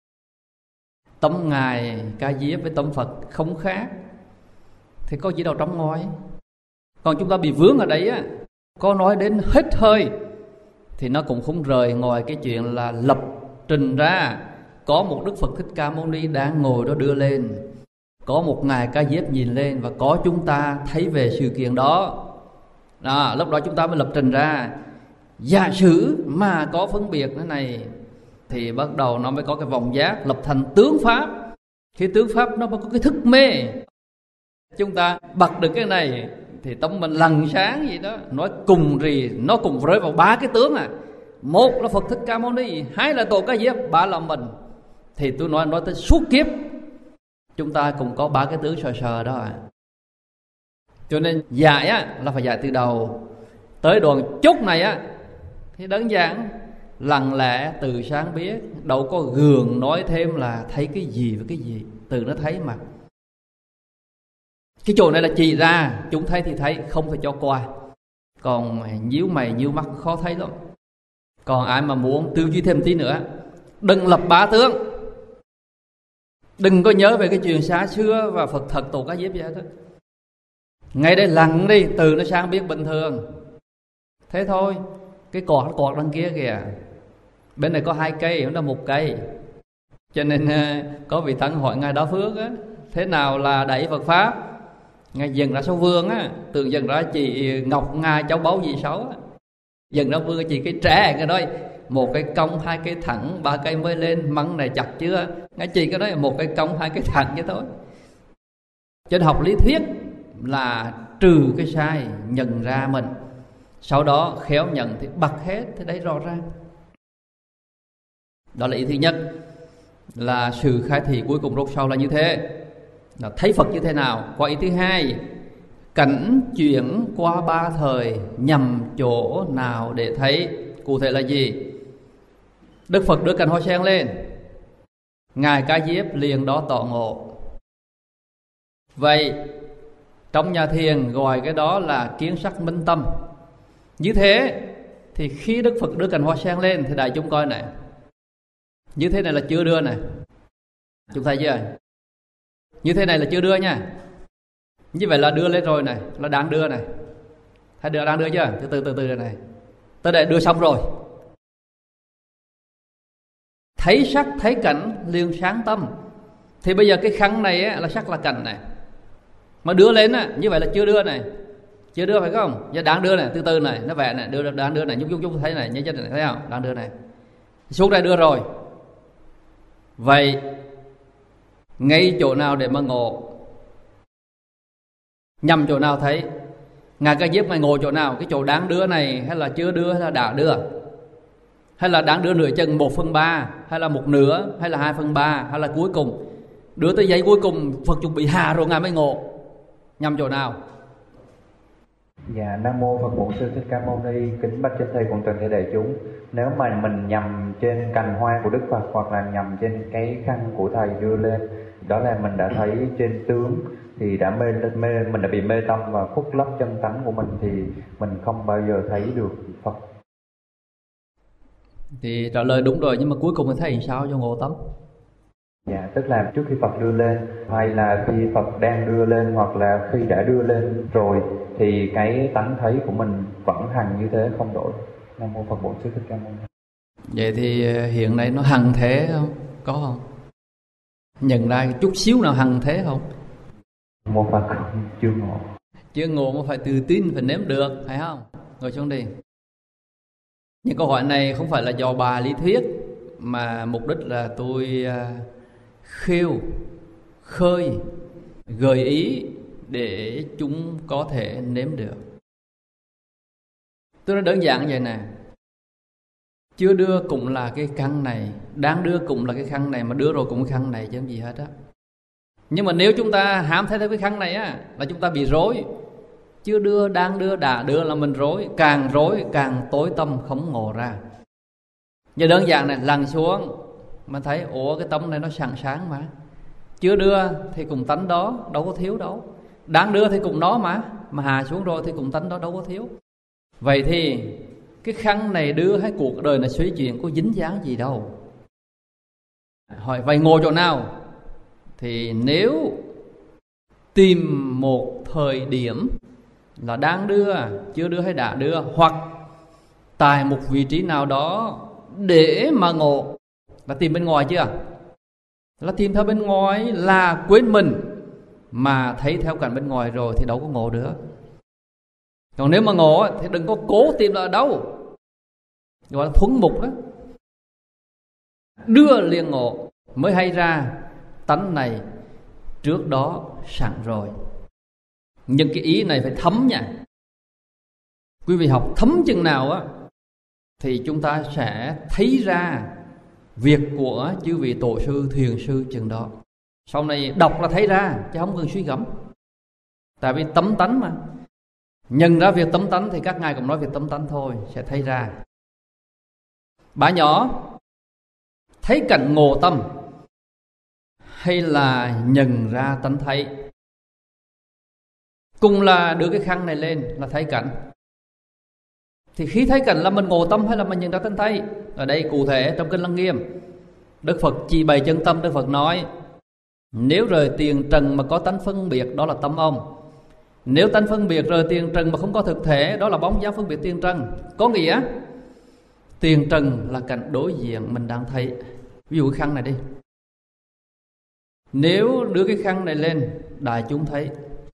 tấm Ngài Ca Diếp với tấm Phật không khác, thì có gì đâu trong ngoài. Còn chúng ta bị vướng ở đấy á, có nói đến hết hơi, thì nó cũng không rời ngoài cái chuyện là lập trình ra có một Đức Phật Thích Ca Mâu Ni đang ngồi đó đưa lên, có một Ngài Ca Diếp nhìn lên, và có chúng ta thấy về sự kiện đó. Đó, lúc đó chúng ta mới lập trình ra. Giả sử mà có phân biệt thế này, thì bắt đầu nó mới có cái vòng giác lập thành tướng pháp. Khi tướng pháp nó mới có cái thức mê. Chúng ta bật được cái này thì tâm mình lằn sáng gì đó. Nói cùng gì nó cùng rơi vào ba cái tướng à. Một là Phật Thích Ca Mâu Ni, hai là Tổ Ca Diếp, ba là mình. Thì tôi nói nói tới suốt kiếp chúng ta cũng có ba cái tướng sờ sờ đó à. Cho nên dạy á là phải dạy từ đầu. Tới đoạn chốt này á thì đơn giản, lặng lẽ từ sáng biết, đâu có gường nói thêm là thấy cái gì với cái gì, từ nó thấy mà. Cái chỗ này là chỉ ra, chúng thấy thì thấy, không phải cho qua. Còn nhíu mày nhíu mắt khó thấy lắm. Còn ai mà muốn tư duy thêm tí nữa, đừng lập ba tướng, đừng có nhớ về cái chuyện xa xưa và Phật thật Tổ Ca Diếp vậy đó. Ngay đây lặng đi, từ nó sang biết bình thường. Thế thôi. Cái cọt cọt đằng kia kìa, bên này có hai cây, nó một cây. Cho nên có vị tăng hỏi Ngài Đa Phước á, thế nào là đẩy Phật Pháp? Ngài dần ra số vương á, tưởng dần ra chị Ngọc Nga cháu báu gì xấu á. Dần ra vương chị cái trẻ, cái nói một cái cong hai cái thẳng, ba cây mới lên, măng này chặt chưa? Ngài chị cái nói một cái cong hai cái thẳng chứ thôi. Cho nên học lý thuyết là trừ cái sai, nhận ra mình, sau đó khéo nhận thì bật hết, thì đấy rõ ràng. Đó là ý thứ nhất, là sự khai thị cuối cùng rốt sau là như thế, là thấy Phật như thế nào. Qua ý thứ hai, cảnh chuyển qua ba thời nhằm chỗ nào để thấy. Cụ thể là gì? Đức Phật đưa cành hoa sen lên, Ngài Ca Diếp liền đó tỏ ngộ. Vậy trong nhà thiền gọi cái đó là kiến sắc minh tâm. Như thế thì khi Đức Phật đưa cành hoa sen lên thì đại chúng coi này, như thế này là chưa đưa này, chúng thấy chưa? Như thế này là chưa đưa nha. Như vậy là đưa lên rồi này, là đang đưa này. Thấy đưa đang đưa chưa? Từ từ từ từ này, tới đây đưa xong rồi. Thấy sắc thấy cảnh liền sáng tâm. Thì bây giờ cái khăn này á, là sắc là cảnh này, mà đưa lên á, như vậy là chưa đưa này. Chưa đưa phải không? Giờ đang đưa này, từ từ này, nó vẽ này, đưa đang đưa này, nhúc nhúc nhúc thấy này, nhớ chân này, thấy không? Đang đưa này. Xuống đây đưa rồi. Vậy ngay chỗ nào để mà ngộ? Nhằm chỗ nào thấy? Ngài Ca Diếp mày ngộ chỗ nào? Cái chỗ đáng đưa này, hay là chưa đưa, hay là đã đưa? Hay là đáng đưa nửa chừng một phần ba, hay là một nửa, hay là hai phần ba, hay là cuối cùng? Đưa tới giây cuối cùng Phật chuẩn bị hạ rồi Ngài mới ngộ. Nhằm chỗ nào? Dạ, Nam Mô Phật Bổn Sư Thích Ca Mâu Ni. Kính bạch chánh thầy cùng toàn thể đại chúng. Nếu mà mình nhằm trên cành hoa của Đức Phật, hoặc là nhằm trên cái khăn của thầy đưa lên, đó là mình đã thấy trên tướng, thì đã mê, mê mình đã bị mê tâm và khuất lấp chân tánh của mình, thì mình không bao giờ thấy được Phật. Thì trả lời đúng rồi, nhưng mà cuối cùng mình thấy sao cho ngộ tâm? Dạ, tức là trước khi Phật đưa lên, hay là khi Phật đang đưa lên, hoặc là khi đã đưa lên rồi, thì cái tánh thấy của mình vẫn hằng như thế không đổi. Nam mô Phật Bổn Sư Thích Ca Mâu Ni. Vậy thì hiện nay nó hằng thế không? Có không? Nhận ra chút xíu nào hằng thế không? Một Phật không, chưa ngộ. Chưa ngộ mà phải tự tin, phải nếm được, phải không? Ngồi xuống đi. Những câu hỏi này không phải là do bà lý thuyết, mà mục đích là tôi khiêu, khơi, gợi ý để chúng có thể nếm được. Tôi nói đơn giản vậy nè. Chưa đưa cũng là cái khăn này, đang đưa cũng là cái khăn này, mà đưa rồi cũng cái khăn này chứ không gì hết á. Nhưng mà nếu chúng ta hãm theo cái khăn này á, là chúng ta bị rối. Chưa đưa, đang đưa, đã đưa là mình rối. Càng rối càng tối tâm không ngộ ra. Giờ đơn giản này, lăn xuống mà thấy ủa cái tâm này nó sẵn sáng mà. Chưa đưa thì cùng tánh đó, đâu có thiếu đâu. Đang đưa thì cùng nó mà, mà hạ xuống rồi thì cùng tánh đó, đâu có thiếu. Vậy thì cái khăn này đưa hay cuộc đời này suy chuyển có dính dáng gì đâu. Hỏi vậy ngồi chỗ nào? Thì nếu tìm một thời điểm là đang đưa, chưa đưa hay đã đưa, hoặc tại một vị trí nào đó để mà ngộ, là tìm bên ngoài chưa? Là tìm theo bên ngoài là quên mình, mà thấy theo cảnh bên ngoài rồi thì đâu có ngộ được. Còn nếu mà ngộ thì đừng có cố tìm là ở đâu, gọi là thuần mục đó. Đưa liền ngộ mới hay ra tánh này trước đó sẵn rồi. Nhưng cái ý này phải thấm nha. Quý vị học thấm chừng nào á thì chúng ta sẽ thấy ra việc của chư vị tổ sư, thiền sư chừng đó. Sau này đọc là thấy ra, chứ không cần suy gẫm. Tại vì tấm tánh mà. Nhận ra việc tấm tánh thì các ngài cũng nói việc tấm tánh thôi, sẽ thấy ra. Bà nhỏ thấy cảnh ngộ tâm hay là nhận ra tánh thấy? Cùng là đưa cái khăn này lên là thấy cảnh. Thì khi thấy cảnh là mình ngộ tâm hay là mình nhận ra tánh thấy? Ở đây cụ thể trong Kinh Lăng Nghiêm, Đức Phật chỉ bày chân tâm. Đức Phật nói nếu rời tiền trần mà có tánh phân biệt, đó là tâm ông. Nếu tánh phân biệt rời tiền trần mà không có thực thể, đó là bóng dáng phân biệt tiền trần. Có nghĩa tiền trần là cảnh đối diện mình đang thấy. Ví dụ cái khăn này đi, nếu đưa cái khăn này lên đại chúng thấy,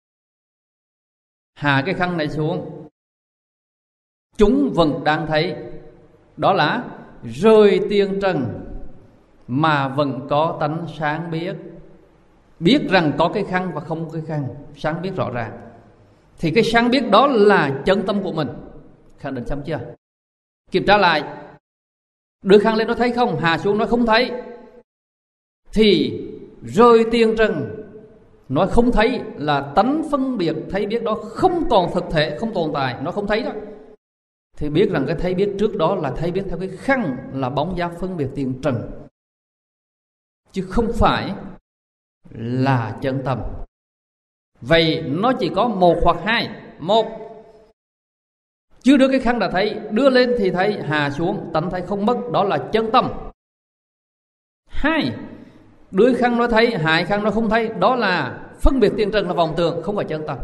hạ cái khăn này xuống chúng vẫn đang thấy. Đó là rời tiền trần mà vẫn có tánh sáng biết, biết rằng có cái khăn và không có cái khăn, sáng biết rõ ràng. Thì cái sáng biết đó là chân tâm của mình. Khẳng định xong chưa? Kiểm tra lại, đưa khăn lên nó thấy không, hạ xuống nó không thấy, thì rơi tiền trần nó không thấy là tánh phân biệt thấy biết đó không còn thực thể, không tồn tại, nó không thấy đó. Thì biết rằng cái thấy biết trước đó là thấy biết theo cái khăn, là bóng dáng phân biệt tiền trần, chứ không phải là chân tâm. Vậy nó chỉ có một hoặc hai. Một, chưa đưa cái khăn đã thấy, đưa lên thì thấy, hạ xuống tánh thấy không mất, đó là chân tâm. Hai, đưa khăn nó thấy, hạ khăn nó không thấy, đó là phân biệt tiền trần, là vọng tưởng, không phải chân tâm.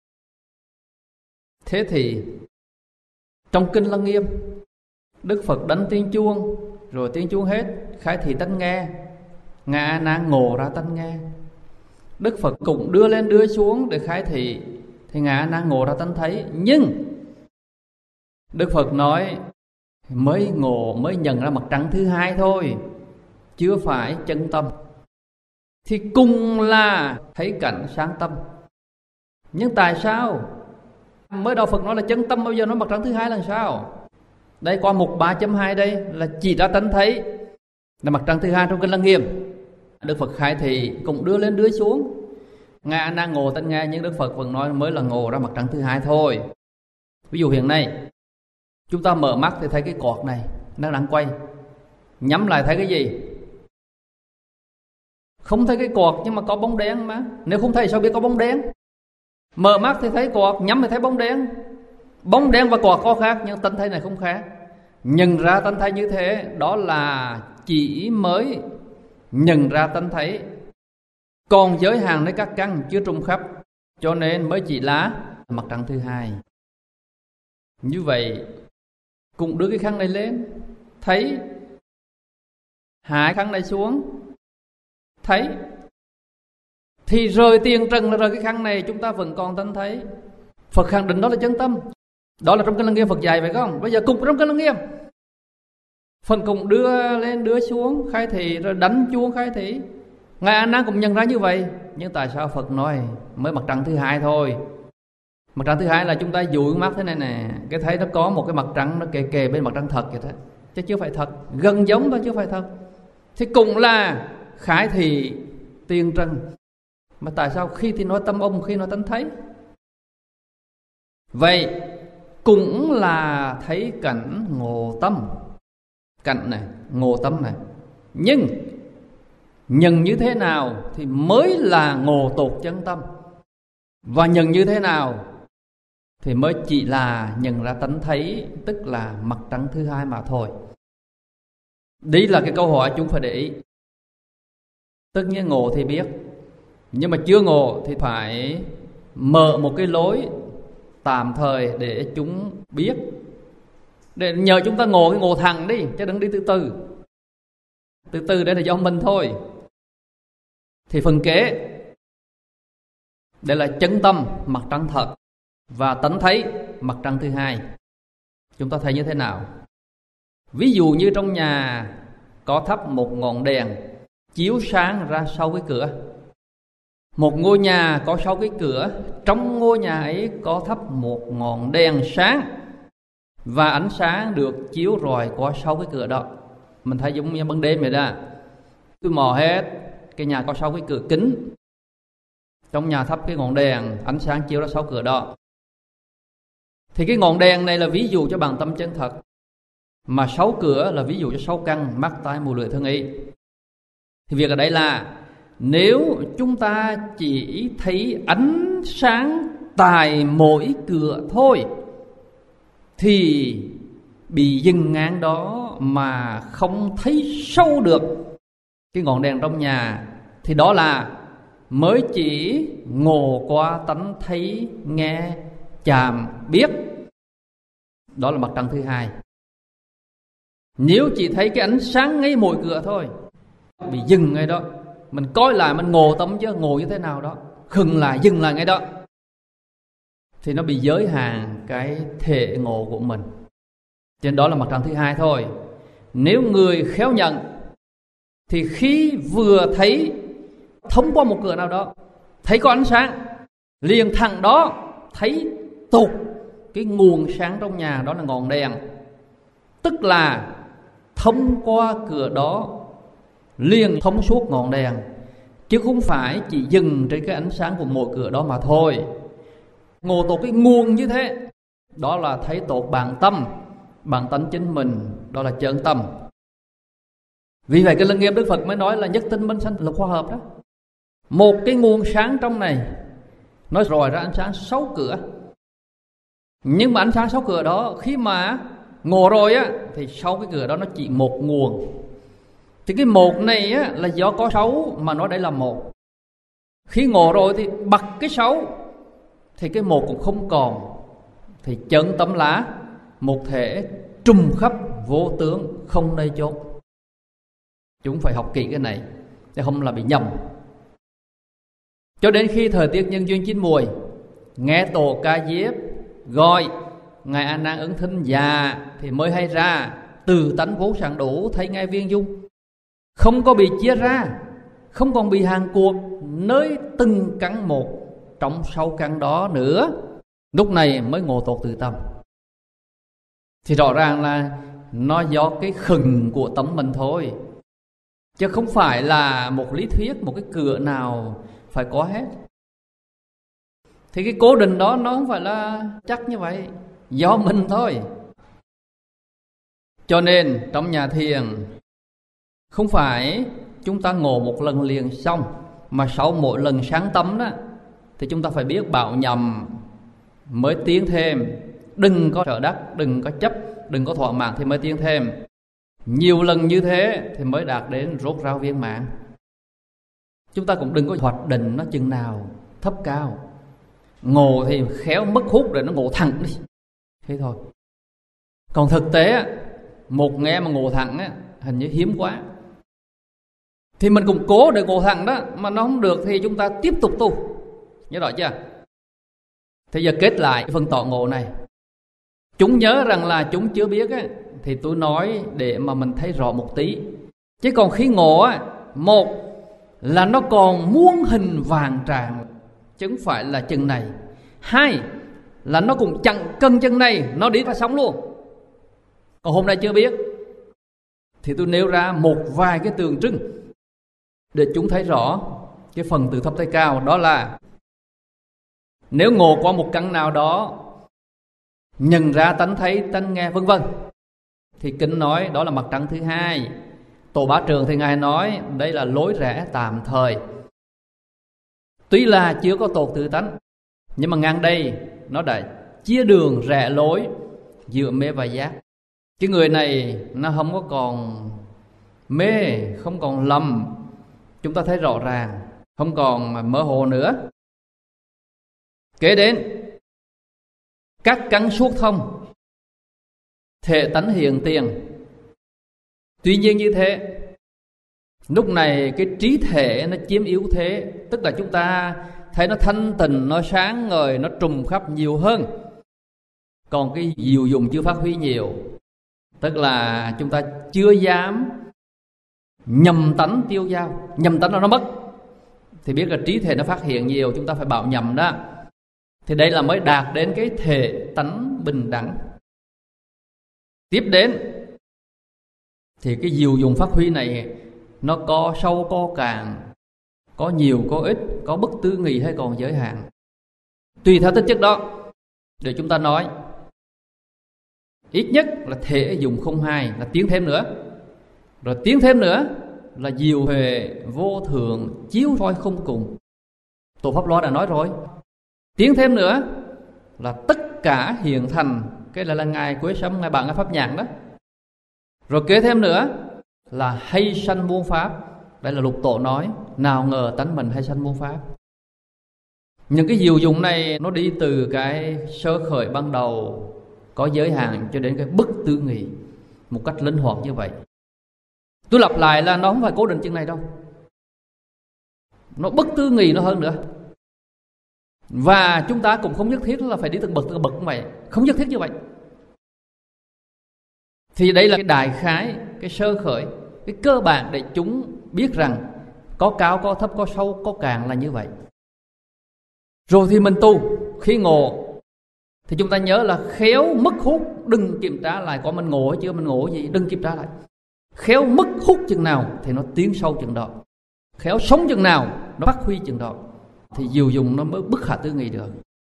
Thế thì trong Kinh Lăng Nghiêm, Đức Phật đánh tiếng chuông, rồi tiếng chuông hết, khai thị tánh nghe, Ngài A Nan ngộ ra tánh nghe. Đức Phật cũng đưa lên đưa xuống để khai thị, thì Ngài A Nan ngộ ra tánh thấy. Nhưng Đức Phật nói mới ngộ, mới nhận ra mặt trăng thứ hai thôi, chưa phải chân tâm. Thì cùng là thấy cảnh sáng tâm. Nhưng tại sao mới đầu Phật nói là chân tâm, bây giờ nói mặt trăng thứ hai là sao? Đây qua mục ba chấm hai đây là chỉ ra tánh thấy là mặt trăng thứ hai trong Kinh Lăng Nghiêm. Đức Phật khai thị cũng đưa lên đưa xuống, Ngài A Nan ngộ tánh nghe, nhưng Đức Phật vẫn nói mới là ngộ ra mặt trăng thứ hai thôi. Ví dụ hiện nay chúng ta mở mắt thì thấy cái cột này nó đang quay, nhắm lại thấy cái gì? Không thấy cái cột, nhưng mà có bóng đen mà. Nếu không thấy sao biết có bóng đen? Mở mắt thì thấy cột, nhắm thì thấy bóng đen. Bóng đen và cột có khác, nhưng tánh thấy này không khác. Nhận ra tánh thấy như thế, đó là chỉ mới nhận ra tánh thấy, còn giới hạn nơi các căn chưa trùng khắp, cho nên mới chỉ là mặt trăng thứ hai. Như vậy cũng đưa cái khăn này lên, thấy, hạ khăn này xuống, thấy, thì rời tiền trần là rời cái khăn này, chúng ta vẫn còn tánh thấy. Phật khẳng định đó là chân tâm. Đó là trong Kinh Lăng Nghiêm Phật dạy phải không? Bây giờ cùng trong Kinh Lăng Nghiêm, Phật cũng đưa lên đưa xuống khai thị, rồi đánh chuông khai thị. Ngài A Nan cũng nhận ra như vậy. Nhưng tại sao Phật nói mới mặt trăng thứ hai thôi? Mặt trăng thứ hai là chúng ta dụi mắt thế này nè, cái thấy nó có một cái mặt trăng nó kề kề bên mặt trăng thật vậy đó, chứ chưa phải thật, gần giống thôi chứ phải thật. Thì cũng là khải thị tiền trần, mà tại sao khi thì nói tâm ông, khi nói tánh thấy? Vậy cũng là thấy cảnh ngộ tâm, cảnh này ngộ tâm này, nhưng nhận như thế nào thì mới là ngộ tột chân tâm, và nhận như thế nào thì mới chỉ là nhận ra tánh thấy, tức là mặt trăng thứ hai mà thôi. Đây là cái câu hỏi chúng phải để ý. Tất nhiên ngộ thì biết, nhưng mà chưa ngộ thì phải mở một cái lối tạm thời để chúng biết, để nhờ chúng ta ngộ cái ngộ thẳng đi, chứ đừng đi từ từ. Từ từ đây là do mình thôi. Thì phần kế đây là chân tâm mặt trăng thật, và tánh thấy mặt trăng thứ hai. Chúng ta thấy như thế nào? Ví dụ như trong nhà có thắp một ngọn đèn chiếu sáng ra sau cái cửa. Một ngôi nhà có sáu cái cửa, trong ngôi nhà ấy có thắp một ngọn đèn sáng, và ánh sáng được chiếu rọi qua sáu cái cửa đó. Mình thấy giống như ban đêm vậy đó, cứ mò hết cái nhà có sáu cái cửa kính, trong nhà thắp cái ngọn đèn, ánh sáng chiếu ra sáu cửa đó. Thì cái ngọn đèn này là ví dụ cho bản tâm chân thật, mà sáu cửa là ví dụ cho sáu căn mắt tai mũi lưỡi thân ý. Thì việc ở đây là nếu chúng ta chỉ thấy ánh sáng tại mỗi cửa thôi thì bị dừng ngang đó mà không thấy sâu được cái ngọn đèn trong nhà, thì đó là mới chỉ ngộ qua tánh thấy, nghe, chạm, biết. Đó là mặt trăng thứ hai. Nếu chỉ thấy cái ánh sáng ngay mỗi cửa thôi, bị dừng ngay đó. Mình coi lại, mình ngộ tâm chứ, ngộ như thế nào đó, khừng lại, dừng lại ngay đó, thì nó bị giới hạn cái thể ngộ của mình. Cho nên đó là mặt trăng thứ hai thôi. Nếu người khéo nhận thì khi vừa thấy thông qua một cửa nào đó, thấy có ánh sáng, liền thẳng đó thấy tột cái nguồn sáng trong nhà, đó là ngọn đèn. Tức là thông qua cửa đó liền thông suốt ngọn đèn, chứ không phải chỉ dừng trên cái ánh sáng của mỗi cửa đó mà thôi. Ngộ tột cái nguồn như thế, đó là thấy tột bản tâm, bản tánh chính mình, đó là chân tâm. Vì vậy cái Lăng Nghiêm Đức Phật mới nói là nhất tinh minh sanh là khoa hợp đó. Một cái nguồn sáng trong này nó rọi ra ánh sáng sáu cửa, nhưng mà ánh sáng sáu cửa đó khi mà ngộ rồi á, thì sáu cái cửa đó nó chỉ một nguồn. Thì cái một này á, là do có sáu mà nói đây là một. Khi ngộ rồi thì bật cái sáu thì cái một cũng không còn. Thì chân tâm lá một thể trùm khắp vô tướng, không nơi chốt. Chúng phải học kỹ cái này để không là bị nhầm. Cho đến khi thời tiết nhân duyên chín mùi, nghe tổ ca diếp gọi Ngài A Nan ứng thính già, thì mới hay ra từ tánh vốn sẵn đủ, thấy ngay viên dung, không có bị chia ra, không còn bị hàng cuộc nơi từng căn một trong sáu căn đó nữa. Lúc này mới ngộ tột tự tâm. Thì rõ ràng là nó do cái khừng của tấm mình thôi, chứ không phải là một lý thuyết, một cái cửa nào phải có hết. Thì cái cố định đó nó không phải là chắc như vậy, do mình thôi. Cho nên trong nhà thiền không phải chúng ta ngộ một lần liền xong, mà sau mỗi lần sáng tâm đó thì chúng ta phải biết bảo nhầm mới tiến thêm, đừng có sợ đắc, đừng có chấp, đừng có thỏa mãn thì mới tiến thêm. Nhiều lần như thế thì mới đạt đến rốt ráo viên mãn. Chúng ta cũng đừng có hoạch định nó chừng nào thấp cao. Ngộ thì khéo mất hút rồi nó ngộ thẳng đi, thế thôi. Còn thực tế một nghe mà ngộ thẳng á, hình như hiếm quá. Thì mình cũng cố để ngộ thẳng đó, mà nó không được thì chúng ta tiếp tục tu. Nhớ rõ chưa? Thế giờ kết lại phần tỏ ngộ này. Chúng nhớ rằng là chúng chưa biết á, thì tôi nói để mà mình thấy rõ một tí. Chứ còn khi ngộ á, một là nó còn muôn hình vàng trạng, chứ không phải là chừng này. Hai là nó cũng chẳng cần chừng này, nó đi và sống luôn. Còn hôm nay chưa biết thì tôi nêu ra một vài cái tượng trưng để chúng thấy rõ cái phần từ thấp tới cao. Đó là nếu ngộ qua một căn nào đó, nhận ra tánh thấy, tánh nghe vân vân, thì kinh nói đó là mặt trăng thứ hai. Tổ Bá Trường thì ngài nói đây là lối rẽ tạm thời. Tuy là chưa có tột tự tánh, nhưng mà ngang đây nó đã chia đường rẽ lối giữa mê và giác. Cái người này nó không có còn mê, không còn lầm, chúng ta thấy rõ ràng, không còn mơ hồ nữa. Kế đến các căn suốt thông, thể tánh hiện tiền. Tuy nhiên như thế, lúc này cái trí thể nó chiếm yếu thế, tức là chúng ta thấy nó thanh tịnh, nó sáng ngời, nó trùm khắp nhiều hơn. Còn cái diệu dụng chưa phát huy nhiều, tức là chúng ta chưa dám nhầm tánh tiêu dao. Nhầm tánh là nó mất, thì biết là trí thể nó phát hiện nhiều, chúng ta phải bảo nhầm đó. Thì đây là mới đạt đến cái thể tánh bình đẳng. Tiếp đến thì cái diệu dụng phát huy này nó có sâu có cạn, có nhiều có ít, có bất tư nghị hay còn giới hạn, tùy theo tính chất đó để chúng ta nói. Ít nhất là thể dụng không hai, là tiến thêm nữa. Rồi tiến thêm nữa là diệu huệ vô thượng chiếu soi không cùng. Tổ Pháp Loa đã nói rồi. Tiến thêm nữa là tất cả hiện thành, cái là là ngài Quế Sâm, ngài bạn ngài Pháp Nhãn đó. Rồi kế thêm nữa là hay sanh muôn pháp. Đây là Lục Tổ nói, nào ngờ tánh mình hay sanh muôn pháp. Những cái diệu dụng này nó đi từ cái sơ khởi ban đầu có giới hạn cho đến cái bất tư nghị một cách linh hoạt như vậy. Tôi lặp lại là nó không phải cố định chừng này đâu, nó bất tư nghị nó hơn nữa. Và chúng ta cũng không nhất thiết là phải đi từng bậc từng bậc như vậy, không nhất thiết như vậy. Thì đây là cái đại khái, cái sơ khởi, cái cơ bản để chúng biết rằng có cao, có thấp, có sâu, có cạn là như vậy. Rồi thì mình tu, khi ngộ thì chúng ta nhớ là khéo mất hút, đừng kiểm tra lại có mình ngộ hay chưa, mình ngộ gì, đừng kiểm tra lại. Khéo mất hút chừng nào thì nó tiến sâu chừng đó, khéo sống chừng nào nó phát huy chừng đó, thì diệu dụng nó mới bất khả tư nghị được.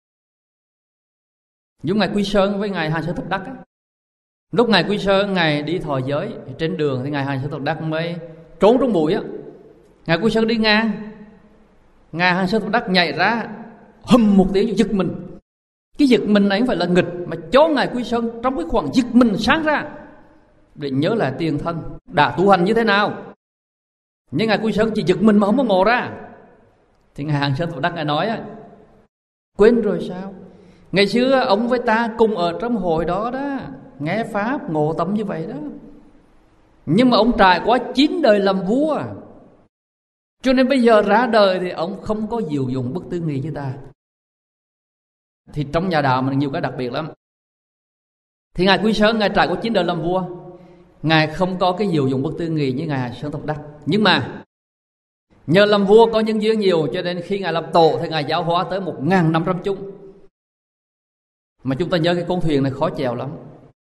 Giống ngài Quy Sơn với ngài Hàng Sơn Thập Đắc á. Lúc ngài Quy Sơn ngài đi thọ giới trên đường thì ngài Hàng Sơn Thập Đắc mới trốn trong bụi á. Ngài Quy Sơn đi ngang, ngài Hàng Sơn Thập Đắc nhảy ra hầm một tiếng giật mình. Cái giật mình này không phải là nghịch, mà cho ngài Quy Sơn trong cái khoảng giật mình sáng ra để nhớ lại tiền thân đã tu hành như thế nào. Nhưng ngài Quy Sơn chỉ giật mình mà không có ngộ ra. Thì ngài Hàng Sơn Thập Đắc ngài nói á, quên rồi sao? Ngày xưa ông với ta cùng ở trong hội đó đó, nghe pháp ngộ tâm như vậy đó. Nhưng mà ông trải qua chín đời làm vua, cho nên bây giờ ra đời thì ông không có diệu dụng bất tư nghị như ta. Thì trong nhà đạo mình nhiều cái đặc biệt lắm. Thì ngài Quy Sơn ngài trải qua chín đời làm vua, ngài không có cái diệu dụng bất tư nghị như ngài Sơn Thập Đắc. Nhưng mà nhờ làm vua có nhân duyên nhiều, cho nên khi ngài làm tổ thì ngài giáo hóa tới một ngàn năm trăm chúng. Mà chúng ta nhớ cái con thuyền này khó chèo lắm.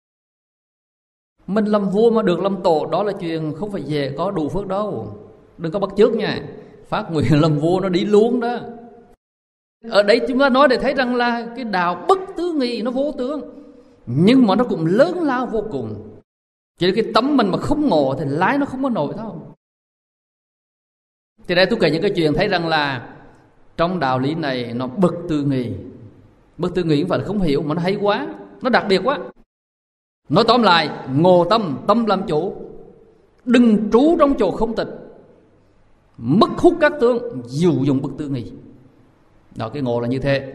Mình làm vua mà được làm tổ đó là chuyện không phải dễ, có đủ phước đâu. Đừng có bắt chước nha, phát nguyện làm vua nó đi luôn đó. Ở đây chúng ta nói để thấy rằng là cái đạo bất tư nghị nó vô tướng, nhưng mà nó cũng lớn lao vô cùng. Cho nên cái tấm mình mà không ngộ thì lái nó không có nổi đâu. Thì đây tôi kể những cái chuyện thấy rằng là trong đạo lý này nó bất tư nghị. Bất tư nghị không phải là không hiểu, mà nó hay quá. nó đặc biệt quá. Nói tóm lại, ngộ tâm, tâm làm chủ, đừng trú trong chỗ không tịch, mất hút các tướng, dụ dụng bất tư nghị. Đó, cái ngộ là như thế.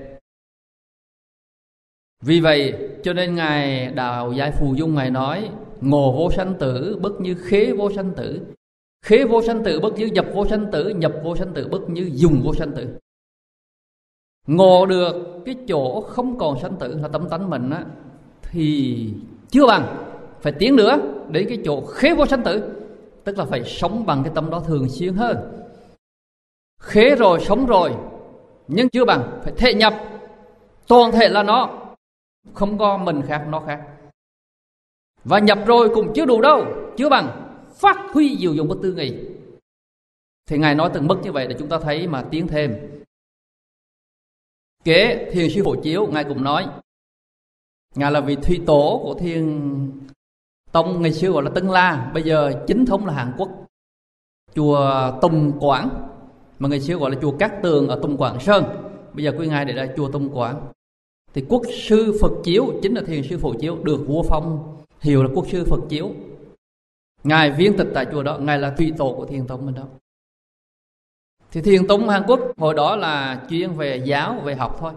Vì vậy cho nên Ngài Đạo Giải Phù Dung Ngài nói: ngộ vô sanh tử bất như khế vô sanh tử, khế vô sanh tử bất như nhập vô sanh tử, nhập vô sanh tử bất như dùng vô sanh tử. Ngộ được cái chỗ không còn sanh tử là tâm tánh mình á, thì chưa bằng phải tiến nữa đến cái chỗ khế vô sanh tử, tức là phải sống bằng cái tâm đó thường xuyên hơn. Khế rồi, sống rồi, nhưng chưa bằng, phải thể nhập, toàn thể là nó, không có mình khác, nó khác. Và nhập rồi cũng chưa đủ đâu, chưa bằng phát huy diệu dụng bất tư nghị. Thì Ngài nói từng mức như vậy để chúng ta thấy mà tiến thêm. Kế Thiền Sư Phổ Chiếu Ngài cũng nói, Ngài là vị thủy tổ của Thiền Tông, ngày xưa gọi là Tân La, bây giờ chính thống là Hàn Quốc, chùa Tùng Quảng, mà ngày xưa gọi là chùa Cát Tường ở Tùng Quảng Sơn, bây giờ quy Ngài để là chùa Tùng Quảng. Thì Quốc sư Phật Chiếu chính là Thiền Sư Phổ Chiếu, được vua phong hiệu là Quốc sư Phật Chiếu. Ngài viên tịch tại chùa đó, Ngài là thủy tổ của Thiền Tông bên đó. Thì Thiền Tông Hàn Quốc hồi đó là chuyên về giáo, về học thôi.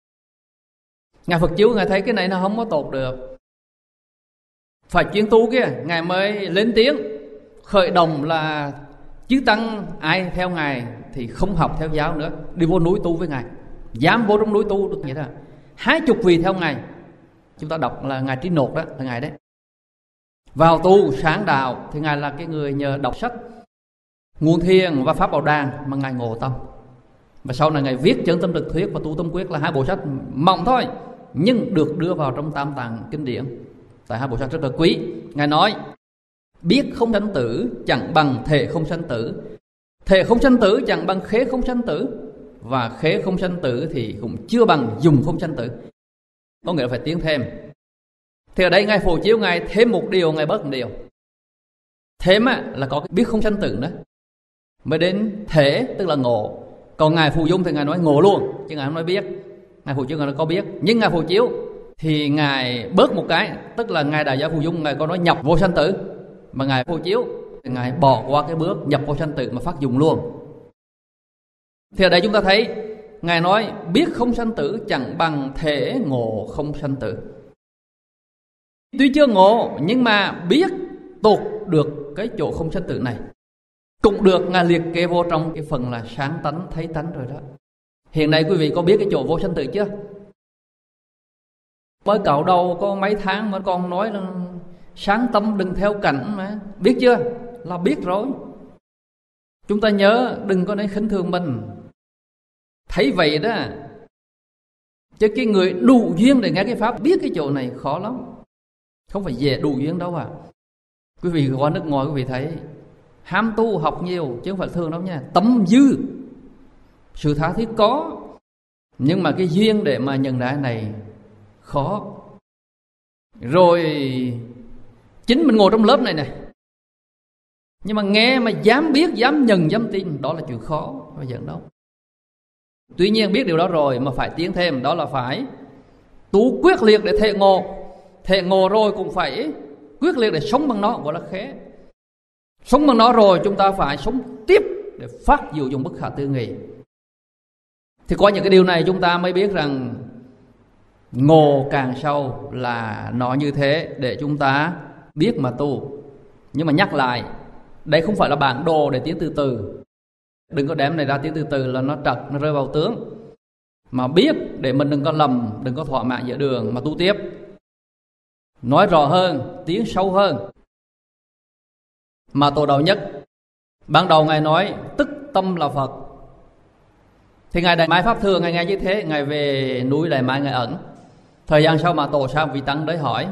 Ngài Phật Chiếu Ngài thấy cái này nó không có tốt được, phải chuyên tu kia, Ngài mới lên tiếng khởi động là chư tăng ai theo Ngài thì không học theo giáo nữa, đi vô núi tu với Ngài, dám vô trong núi tu được vậy đó. Hai chục vị theo Ngài, chúng ta đọc là Ngài Trí Nột đó, là Ngài đấy. Vào tu sáng đạo thì Ngài là cái người nhờ đọc sách Nguồn Thiền và Pháp Bảo Đàn mà Ngài ngộ tâm. Và sau này Ngài viết Chân Tâm Thực Thuyết và Tu Tâm Quyết là hai bộ sách mỏng thôi, nhưng được đưa vào trong Tam Tạng Kinh Điển. Tại hai bộ sách rất là quý. Ngài nói: biết không sanh tử chẳng bằng thể không sanh tử, thể không sanh tử chẳng bằng khế không sanh tử, và khế không sanh tử thì cũng chưa bằng dùng không sanh tử. Có nghĩa là phải tiến thêm. Thì ở đây Ngài Phổ Chiếu Ngài thêm một điều, Ngài bớt một điều. Thêm á, là có cái biết không sanh tử đó, mới đến thể tức là ngộ. Còn Ngài Phù Dung thì Ngài nói ngộ luôn, chứ Ngài không nói biết. Ngài Phổ Chiếu Ngài nói có biết, nhưng Ngài Phổ Chiếu thì Ngài bớt một cái, tức là Ngài Đại Gia Phù Dung Ngài có nói nhập vô sanh tử, mà Ngài Phổ Chiếu thì Ngài bỏ qua cái bước nhập vô sanh tử mà phát dụng luôn. Thì ở đây chúng ta thấy Ngài nói biết không sanh tử chẳng bằng thể ngộ không sanh tử. Tuy chưa ngộ nhưng mà biết tột được cái chỗ không sanh tử này, cũng được Ngài liệt kê vô trong cái phần là sáng tánh thấy tánh rồi đó. Hiện nay quý vị có biết cái chỗ vô sanh tử chưa? Mới cạo đầu có mấy tháng mà con nói là sáng tâm đừng theo cảnh mà. Biết chưa? Là biết rồi. Chúng ta nhớ đừng có nên khinh thường mình. Thấy vậy đó, chứ cái người đủ duyên để nghe cái Pháp biết cái chỗ này khó lắm. Không phải dễ đủ duyên đâu à. Quý vị qua nước ngoài quý vị thấy ham tu học nhiều chứ không phải thường đâu nha. Tâm dư, sự tha thiết có, nhưng mà cái duyên để mà nhận ra này khó. Rồi chính mình ngồi trong lớp này này, nhưng mà nghe mà dám biết, dám nhận, dám tin, đó là chuyện khó bây giờ đâu. Tuy nhiên biết điều đó rồi mà phải tiến thêm, đó là phải tu quyết liệt để thể ngộ. Thể ngộ rồi cũng phải quyết liệt để sống bằng nó, gọi là khế. Sống bằng nó rồi chúng ta phải sống tiếp để phát diệu dụng bất khả tư nghị. Thì có những cái điều này chúng ta mới biết rằng ngộ càng sâu là nó như thế, để chúng ta biết mà tu. Nhưng mà nhắc lại, đây không phải là bản đồ để tiến từ từ. Đừng có đem này ra tiến từ từ là nó trật, nó rơi vào tướng. Mà biết để mình đừng có lầm, đừng có thỏa mãn giữa đường mà tu tiếp. Nói rõ hơn, tiến sâu hơn. Mà Tổ Đạo Nhất ban đầu Ngài nói tức tâm là Phật. Thì Ngài Đại Mai Pháp Thường Ngài nghe như thế, Ngài về núi Đại Mai Ngài ẩn. Thời gian sau mà Tổ Sa Vị Tăng tới hỏi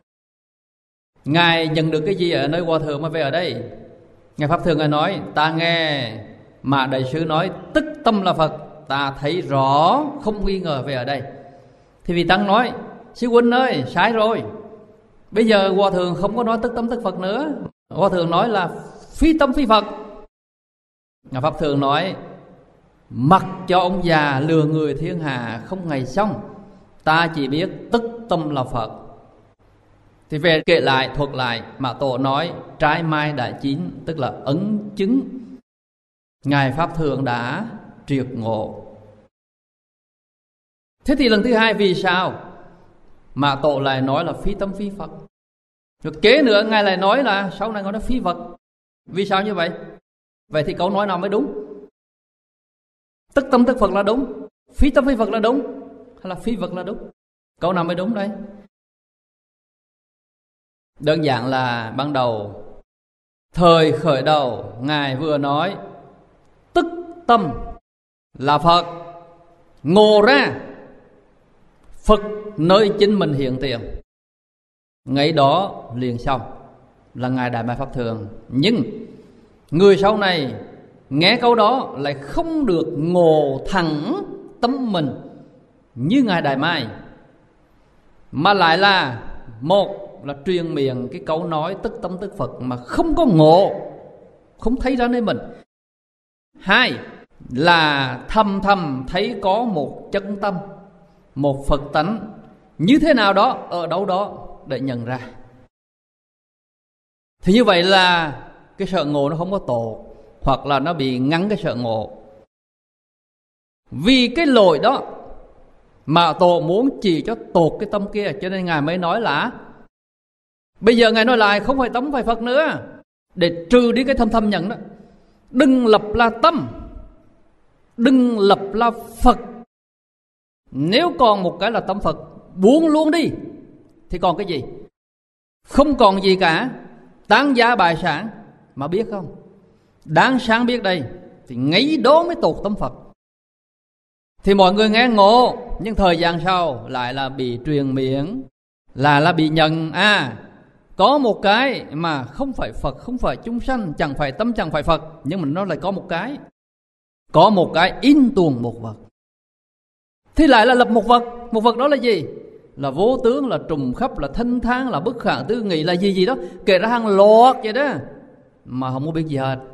Ngài nhận được cái gì ở nơi Hòa Thượng mà về ở đây. Ngài Pháp Thường Ngài nói ta nghe mà Đại Sư nói tức tâm là Phật, ta thấy rõ không nghi ngờ về ở đây. Thì Vị Tăng nói Sư huynh ơi, sai rồi. Bây giờ Hòa Thượng không có nói tức tâm tức Phật nữa, Hòa Thượng nói là phi tâm phi Phật. Ngài Pháp Thường nói mặc cho ông già lừa người thiên hạ không ngày xong, ta chỉ biết tức tâm là Phật. Thì về kể lại, thuật lại, Mạ Tổ nói trái mai đã chín, tức là ấn chứng Ngài Pháp Thượng đã triệt ngộ. Thế thì lần thứ hai vì sao Mạ Tổ lại nói là phi tâm phi Phật? Rồi kế nữa Ngài lại nói là sau này Ngài nói phi Phật. Vì sao như vậy? Vậy thì câu nói nào mới đúng? Tức tâm tức Phật là đúng, phi tâm phi Phật là đúng, hay là phi Phật là đúng? Câu nào mới đúng đây? Đơn giản là ban đầu, thời khởi đầu, Ngài vừa nói tức tâm là Phật, ngộ ra Phật nơi chính mình hiện tiền, ngay đó liền xong là Ngài Đại Mai Pháp Thường. Nhưng người sau này nghe câu đó lại không được ngộ thẳng tâm mình như Ngài Đại Mai, mà lại là một là truyền miệng cái câu nói tức tâm tức Phật mà không có ngộ, không thấy ra nơi mình. Hai là thầm thầm thấy có một chân tâm, một Phật tánh như thế nào đó ở đâu đó để nhận ra. Thì như vậy là cái sợ ngộ nó không có tổ, hoặc là nó bị ngắn cái sợ ngộ. Vì cái lỗi đó mà Tổ muốn chỉ cho tột cái tâm kia, cho nên Ngài mới nói là bây giờ Ngài nói lại không phải tâm phải Phật nữa, để trừ đi cái thâm thâm nhận đó. Đừng lập là tâm, đừng lập là Phật. Nếu còn một cái là tâm Phật, buông luôn đi thì còn cái gì? Không còn gì cả. Tán gia bài sản mà biết không? Đáng sáng biết đây thì ngay đó mới tột tâm Phật. Thì mọi người nghe ngộ, nhưng thời gian sau lại là bị truyền miệng, là là bị nhận à có một cái mà không phải Phật, không phải chúng sanh, chẳng phải tâm, chẳng phải Phật, nhưng mà nó lại có một cái, có một cái in tuồng một vật. Thì lại là lập một vật. Một vật đó là gì? Là vô tướng, là trùng khắp, là thanh thang, là bất khả tư nghị, là gì gì đó, kể ra hàng loạt vậy đó mà không có biết gì hết.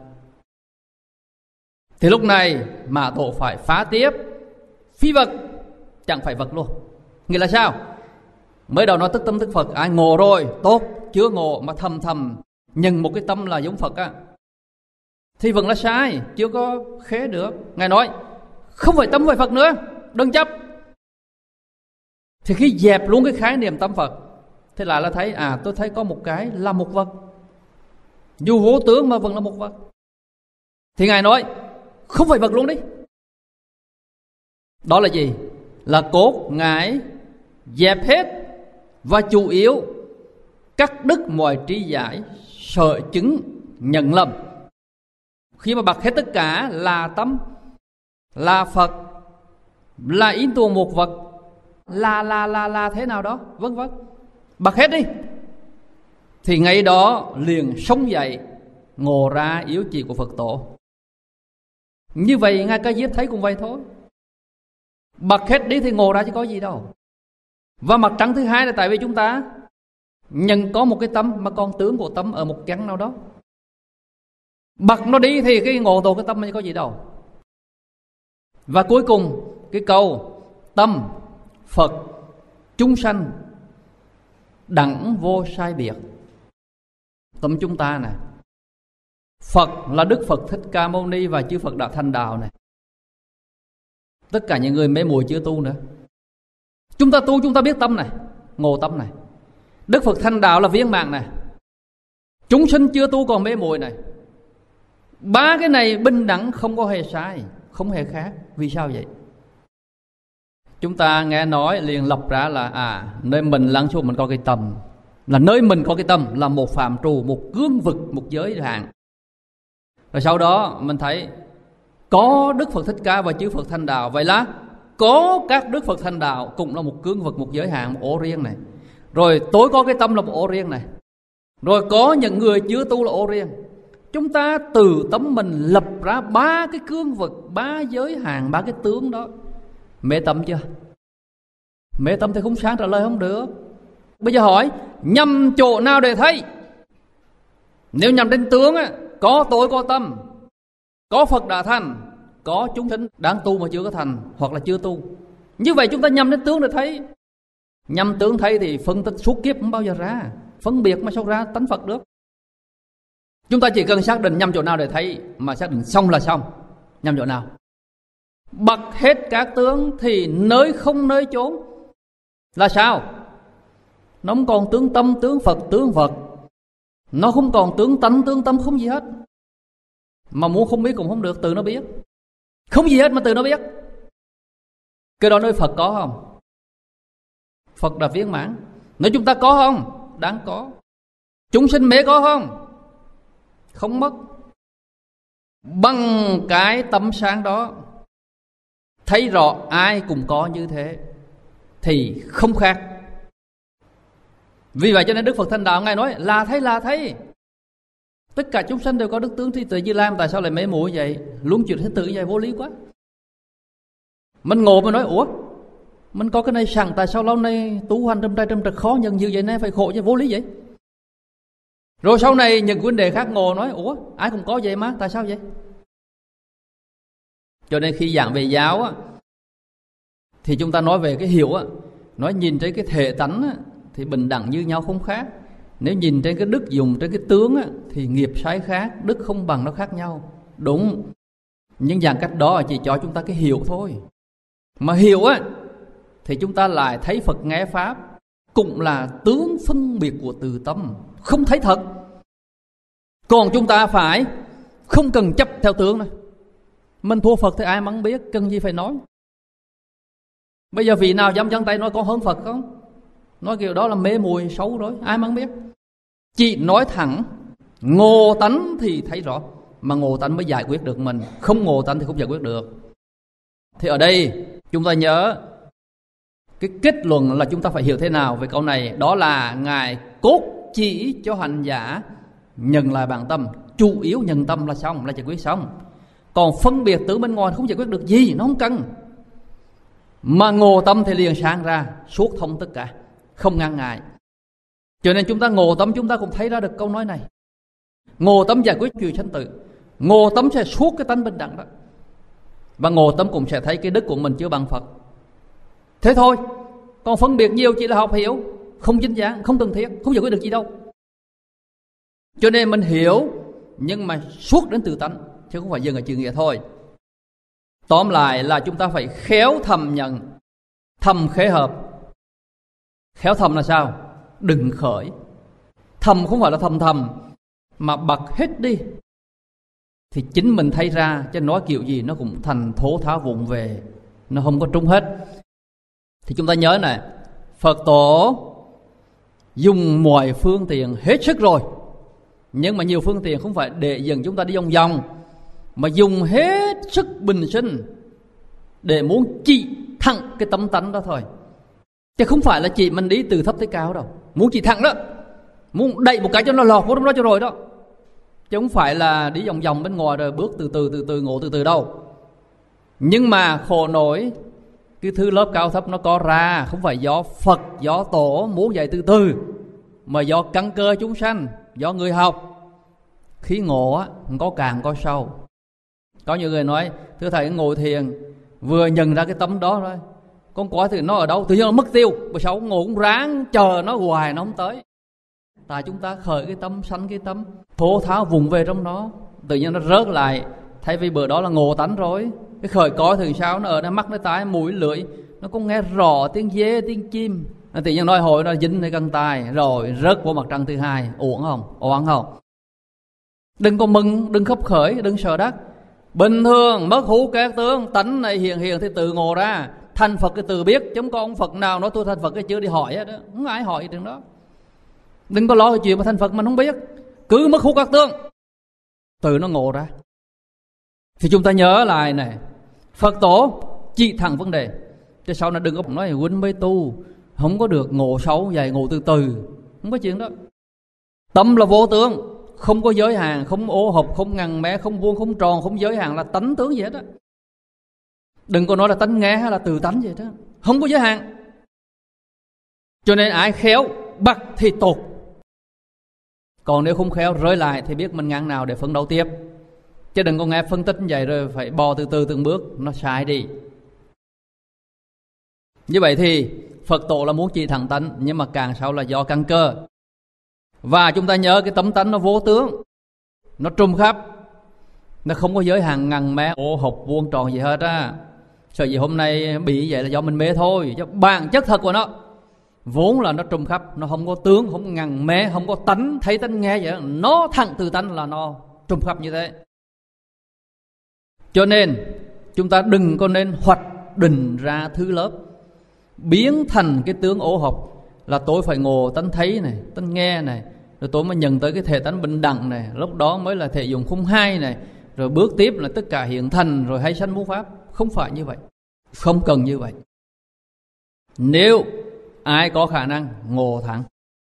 Thì lúc này Mạ Tổ phải phá tiếp, phi vật, chẳng phải vật luôn. Nghĩa là sao? Mới đầu nói tức tâm tức Phật, ai ngộ rồi, tốt. Chưa ngộ mà thầm thầm nhận một cái tâm là giống Phật á, thì vẫn là sai, chưa có khế được. Ngài nói không phải tâm phải Phật nữa, đừng chấp. Thì khi dẹp luôn cái khái niệm tâm Phật, thế lại là thấy à tôi thấy có một cái là một vật, dù vô tướng mà vẫn là một vật. Thì Ngài nói không phải vật luôn đi. Đó là gì? Là cốt Ngài dẹp hết và chủ yếu cắt đứt mọi trí giải, sợ chứng, nhận lầm. Khi mà bật hết tất cả là tâm, là Phật, là in tuồng một vật, là là là là thế nào đó, vân vân, bật hết đi, thì ngay đó liền sống dậy, ngộ ra yếu chỉ của Phật Tổ. Như vậy Ngài Ca Diếp thấy cũng vậy thôi. Bật hết đi thì ngộ ra chứ có gì đâu. Và mặt trăng thứ hai là tại vì chúng ta nhận có một cái tâm mà còn tướng của tâm ở một chắn nào đó. Bật nó đi thì cái ngộ tổ cái tâm mới có gì đâu. Và cuối cùng cái câu tâm, Phật, chúng sanh đẳng vô sai biệt. Tâm chúng ta này, Phật là Đức Phật Thích Ca Mâu Ni và chư Phật đã thành đạo này, tất cả những người mê muội chưa tu nữa. Chúng ta tu chúng ta biết tâm này, ngộ tâm này. Đức Phật thành đạo là viên mãn này. Chúng sinh chưa tu còn mê muội này. Ba cái này bình đẳng, không có hề sai, không hề khác. Vì sao vậy? Chúng ta nghe nói liền lập ra là à nơi mình lắng xuống mình có cái tâm, là nơi mình có cái tâm là một phạm trù, một cương vực, một giới hạn. Rồi sau đó mình thấy có Đức Phật Thích Ca và chư Phật thành đạo, vậy là có các Đức Phật thành đạo cũng là một cương vực, một giới hạn, một ổ riêng này. Rồi tôi có cái tâm là một ổ riêng này. Rồi có những người chưa tu là ổ riêng. Chúng ta từ tâm mình lập ra ba cái cương vực, ba giới hạn, ba cái tướng đó. Mê tâm chưa? Mê tâm thì không sáng trả lời không được. Bây giờ hỏi nhầm chỗ nào để thấy? Nếu nhầm đến tướng á, có tôi có tâm, có Phật đã thành, có chúng sinh đang tu mà chưa có thành, hoặc là chưa tu. Như vậy chúng ta nhầm đến tướng để thấy. Nhâm tướng thấy thì phân tích suốt kiếp không bao giờ ra. Phân biệt mà sao ra tánh Phật được. Chúng ta chỉ cần xác định nhâm chỗ nào để thấy, mà xác định xong là xong. Nhâm chỗ nào? Bậc hết các tướng thì nơi không nơi chốn. Là sao? Nó không còn tướng tâm, tướng Phật, tướng vật. Nó không còn tướng tánh, tướng tâm, không gì hết. Mà muốn không biết cũng không được, tự nó biết. Không gì hết mà tự nó biết. Cái đó nơi Phật có không? Phật là viên mãn. Nếu chúng ta có không? Đáng có. Chúng sinh mê có không? Không mất. Bằng cái tâm sáng đó, thấy rõ ai cũng có như thế thì không khác. Vì vậy cho nên Đức Phật Thành Đạo Ngài nói là thấy là thấy. Tất cả chúng sanh đều có đức tướng trí tuệ Như Lai, tại sao lại mê muội vậy? Luôn chuyện thế tự vậy vô lý quá. Mình ngộ mà nói ủa, mình có cái này sẵn, tại sao lâu nay tu hành trong trai trong trật khó nhân như vậy này phải khổ chứ, vô lý vậy. Rồi sau này những vấn đề khác ngộ nói ủa, ai cũng có vậy mà, tại sao vậy? Cho nên khi giảng về giáo á, thì chúng ta nói về cái hiểu á, nói nhìn trên cái thể tánh á, thì bình đẳng như nhau không khác. Nếu nhìn trên cái đức dùng trên cái tướng á, thì nghiệp sai khác, đức không bằng nó khác nhau. Đúng. Nhưng dạng cách đó chỉ cho chúng ta cái hiểu thôi. Mà hiểu á thì chúng ta lại thấy Phật nghe Pháp cũng là tướng phân biệt của từ tâm, không thấy thật. Còn chúng ta phải không cần chấp theo tướng này. Mình thua Phật thì ai mà không biết, cần gì phải nói. Bây giờ vị nào dám giang tay nói có hơn Phật không? Nói kiểu đó là mê muội xấu rồi, ai mà không biết. Chỉ nói thẳng, ngộ tánh thì thấy rõ. Mà ngộ tánh mới giải quyết được mình, không ngộ tánh thì không giải quyết được. Thì ở đây chúng ta nhớ cái kết luận là chúng ta phải hiểu thế nào về câu này. Đó là Ngài cốt chỉ cho hành giả nhận lại bản tâm. Chủ yếu nhận tâm là xong, là giải quyết xong. Còn phân biệt tướng bên ngoài không giải quyết được gì, nó không cần. Mà ngộ tâm thì liền sáng ra, suốt thông tất cả, không ngăn ngại. Cho nên chúng ta ngộ tâm, chúng ta cũng thấy ra được câu nói này. Ngộ tâm giải quyết chuyện sanh tử, ngộ tâm sẽ suốt cái tánh bình đẳng đó. Và ngộ tâm cũng sẽ thấy cái đức của mình chưa bằng Phật. Thế thôi. Còn phân biệt nhiều chỉ là học hiểu, không chính đáng, không cần thiết, không giải quyết được gì đâu. Cho nên mình hiểu, nhưng mà suốt đến từ tánh, chứ không phải dừng ở chữ nghĩa thôi. Tóm lại là chúng ta phải khéo thầm nhận, thầm khế hợp. Khéo thầm là sao? Đừng khởi. Thầm không phải là thầm thầm, mà bật hết đi. Thì chính mình thấy ra, chứ nói kiểu gì nó cũng thành thố tháo vụng về, nó không có trúng hết. Thì chúng ta nhớ này, Phật Tổ dùng mọi phương tiện hết sức rồi. Nhưng mà nhiều phương tiện không phải để dẫn chúng ta đi vòng vòng, mà dùng hết sức bình sinh để muốn chỉ thẳng cái tấm tánh đó thôi. Chứ không phải là chỉ mình đi từ thấp tới cao đâu. Muốn chỉ thẳng đó, muốn đẩy một cái cho nó lọt vô trong đó cho rồi đó. Chứ không phải là đi vòng vòng bên ngoài rồi bước từ từ từ từ ngộ từ từ đâu. Nhưng mà khổ nổi, cái thứ lớp cao thấp nó có ra, không phải do Phật, do Tổ muốn dạy từ từ, mà do căn cơ chúng sanh, do người học. Khi ngộ á, có càng có sâu. Có nhiều người nói, thưa thầy ngồi thiền, vừa nhận ra cái tấm đó thôi, con quả thì nó ở đâu, tự nhiên nó mất tiêu. Bởi sao ngồi cũng ráng chờ nó hoài nó không tới. Tại chúng ta khởi cái tâm, sanh cái tâm, thô tháo vùng về trong nó, tự nhiên nó rớt lại. Thay vì bữa đó là ngộ tánh rồi, cái khởi coi thường sao nó ở nó mắt, nó tai, mũi, lưỡi, nó cũng nghe rõ tiếng dê, tiếng chim. Nó tự nhiên nói hồi nó dínhในgăng tai, rồi rớt vào mặt trăng thứ hai. Uổng không? Oan không? Đừng có mừng, đừng khấp khởi, đừng sợ đắc. Bình thường mất hữu các tướng, tánh này hiền hiền thì tự ngộ ra. Thành Phật cái tự biết, chứ không có ông Phật nào nói tôi thành Phật cái chưa đi hỏi đó. Không ai hỏi chuyện đó. Đừng có lo cái chuyện mà thành Phật mình không biết. Cứ mất hữu các tướng, tự nó ngộ ra. Thì chúng ta nhớ lại này, Phật Tổ chỉ thẳng vấn đề, chứ sau này đừng có nói huynh mới tu, không có được ngộ xấu vậy, ngộ từ từ. Không có chuyện đó. Tâm là vô tướng, không có giới hạn, không ô hộp, không ngăn mé, không vuông, không tròn, không giới hạn, là tánh tướng gì hết á. Đừng có nói là tánh nghe hay là từ tánh gì hết á, không có giới hạn. Cho nên ai khéo bắt thì tột, còn nếu không khéo rơi lại thì biết mình ngang nào để phấn đấu tiếp. Chứ đừng có nghe phân tích như vậy rồi phải bò từ từ từng bước, nó sai đi. Như vậy thì Phật tổ là muốn chỉ thẳng tánh, nhưng mà càng sau là do căn cơ. Và chúng ta nhớ cái tấm tánh nó vô tướng, nó trùm khắp, nó không có giới hạn ngăn mé ô hộp vuông tròn gì hết á. Sợ gì hôm nay bị vậy là do mình mê thôi, chứ bản chất thật của nó vốn là nó trùm khắp, nó không có tướng, không có ngăn mé, không có tánh thấy tánh nghe vậy. Nó thẳng từ tánh là nó trùm khắp như thế. Cho nên chúng ta đừng có nên hoạch định ra thứ lớp, biến thành cái tướng ô hộp là tôi phải ngộ tánh thấy này, tánh nghe này, rồi tôi mới nhận tới cái thể tánh bình đẳng này, lúc đó mới là thể dùng khung hai này, rồi bước tiếp là tất cả hiện thành, rồi hay sanh muôn pháp. Không phải như vậy, không cần như vậy. Nếu ai có khả năng ngộ thẳng,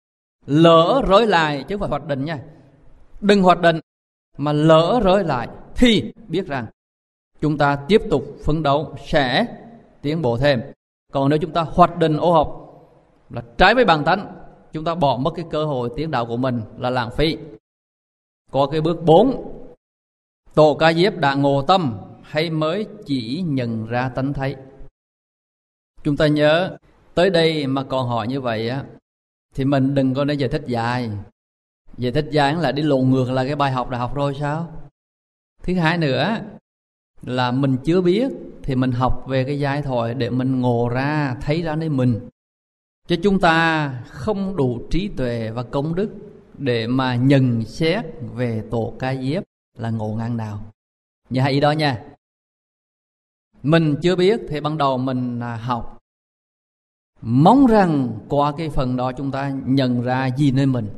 lỡ rơi lại, chứ không phải hoạch định nha, đừng hoạch định mà lỡ rơi lại, thì biết rằng chúng ta tiếp tục phấn đấu sẽ tiến bộ thêm. Còn nếu chúng ta hoạch định ô hộp là trái với bản tánh, chúng ta bỏ mất cái cơ hội tiến đạo của mình là lãng phí. Có cái bước bốn, Tổ Ca Diếp đã ngộ tâm hay mới chỉ nhận ra tánh thấy? Chúng ta nhớ tới đây mà còn hỏi như vậy á, thì mình đừng có nên giải thích dài. Giải thích dài là đi lộn ngược là cái bài học đã học rồi sao? Thứ hai nữa là mình chưa biết thì mình học về cái giai thoại để mình ngộ ra, thấy ra nơi mình. Chứ chúng ta không đủ trí tuệ và công đức để mà nhận xét về Tổ Ca Diếp là ngộ ngang nào. Nhớ hay ý đó nha. Mình chưa biết thì ban đầu mình học, mong rằng qua cái phần đó chúng ta nhận ra gì nơi mình.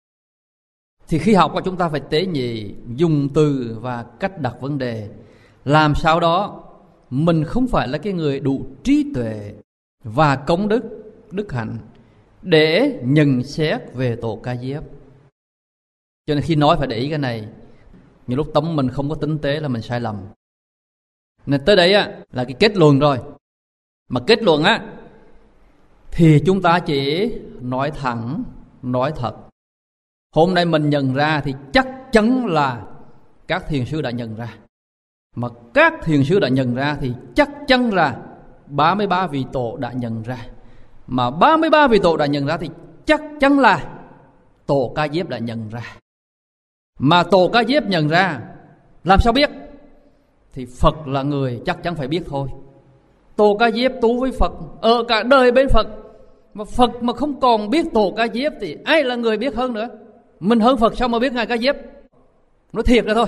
Thì khi học chúng ta phải tế nhị, dùng từ và cách đặt vấn đề, làm sao đó mình không phải là cái người đủ trí tuệ và công đức, đức hạnh để nhận xét về Tổ Ca Diếp. Cho nên khi nói phải để ý cái này. Nhiều lúc tâm mình không có tinh tế là mình sai lầm. Nên tới đây á, là cái kết luận rồi. Mà kết luận á, thì chúng ta chỉ nói thẳng, nói thật. Hôm nay mình nhận ra thì chắc chắn là các thiền sư đã nhận ra. Mà các thiền sư đã nhận ra thì chắc chắn là ba mươi ba vị tổ đã nhận ra. Mà ba mươi ba vị tổ đã nhận ra thì chắc chắn là Tổ Ca Diếp đã nhận ra. Mà Tổ Ca Diếp nhận ra, làm sao biết? Thì Phật là người chắc chắn phải biết thôi. Tổ Ca Diếp tu với Phật, ở cả đời bên Phật. Mà Phật mà không còn biết Tổ Ca Diếp thì ai là người biết hơn nữa? Mình hơn Phật sao mà biết Ngài Ca Diếp? Nói thiệt ra thôi.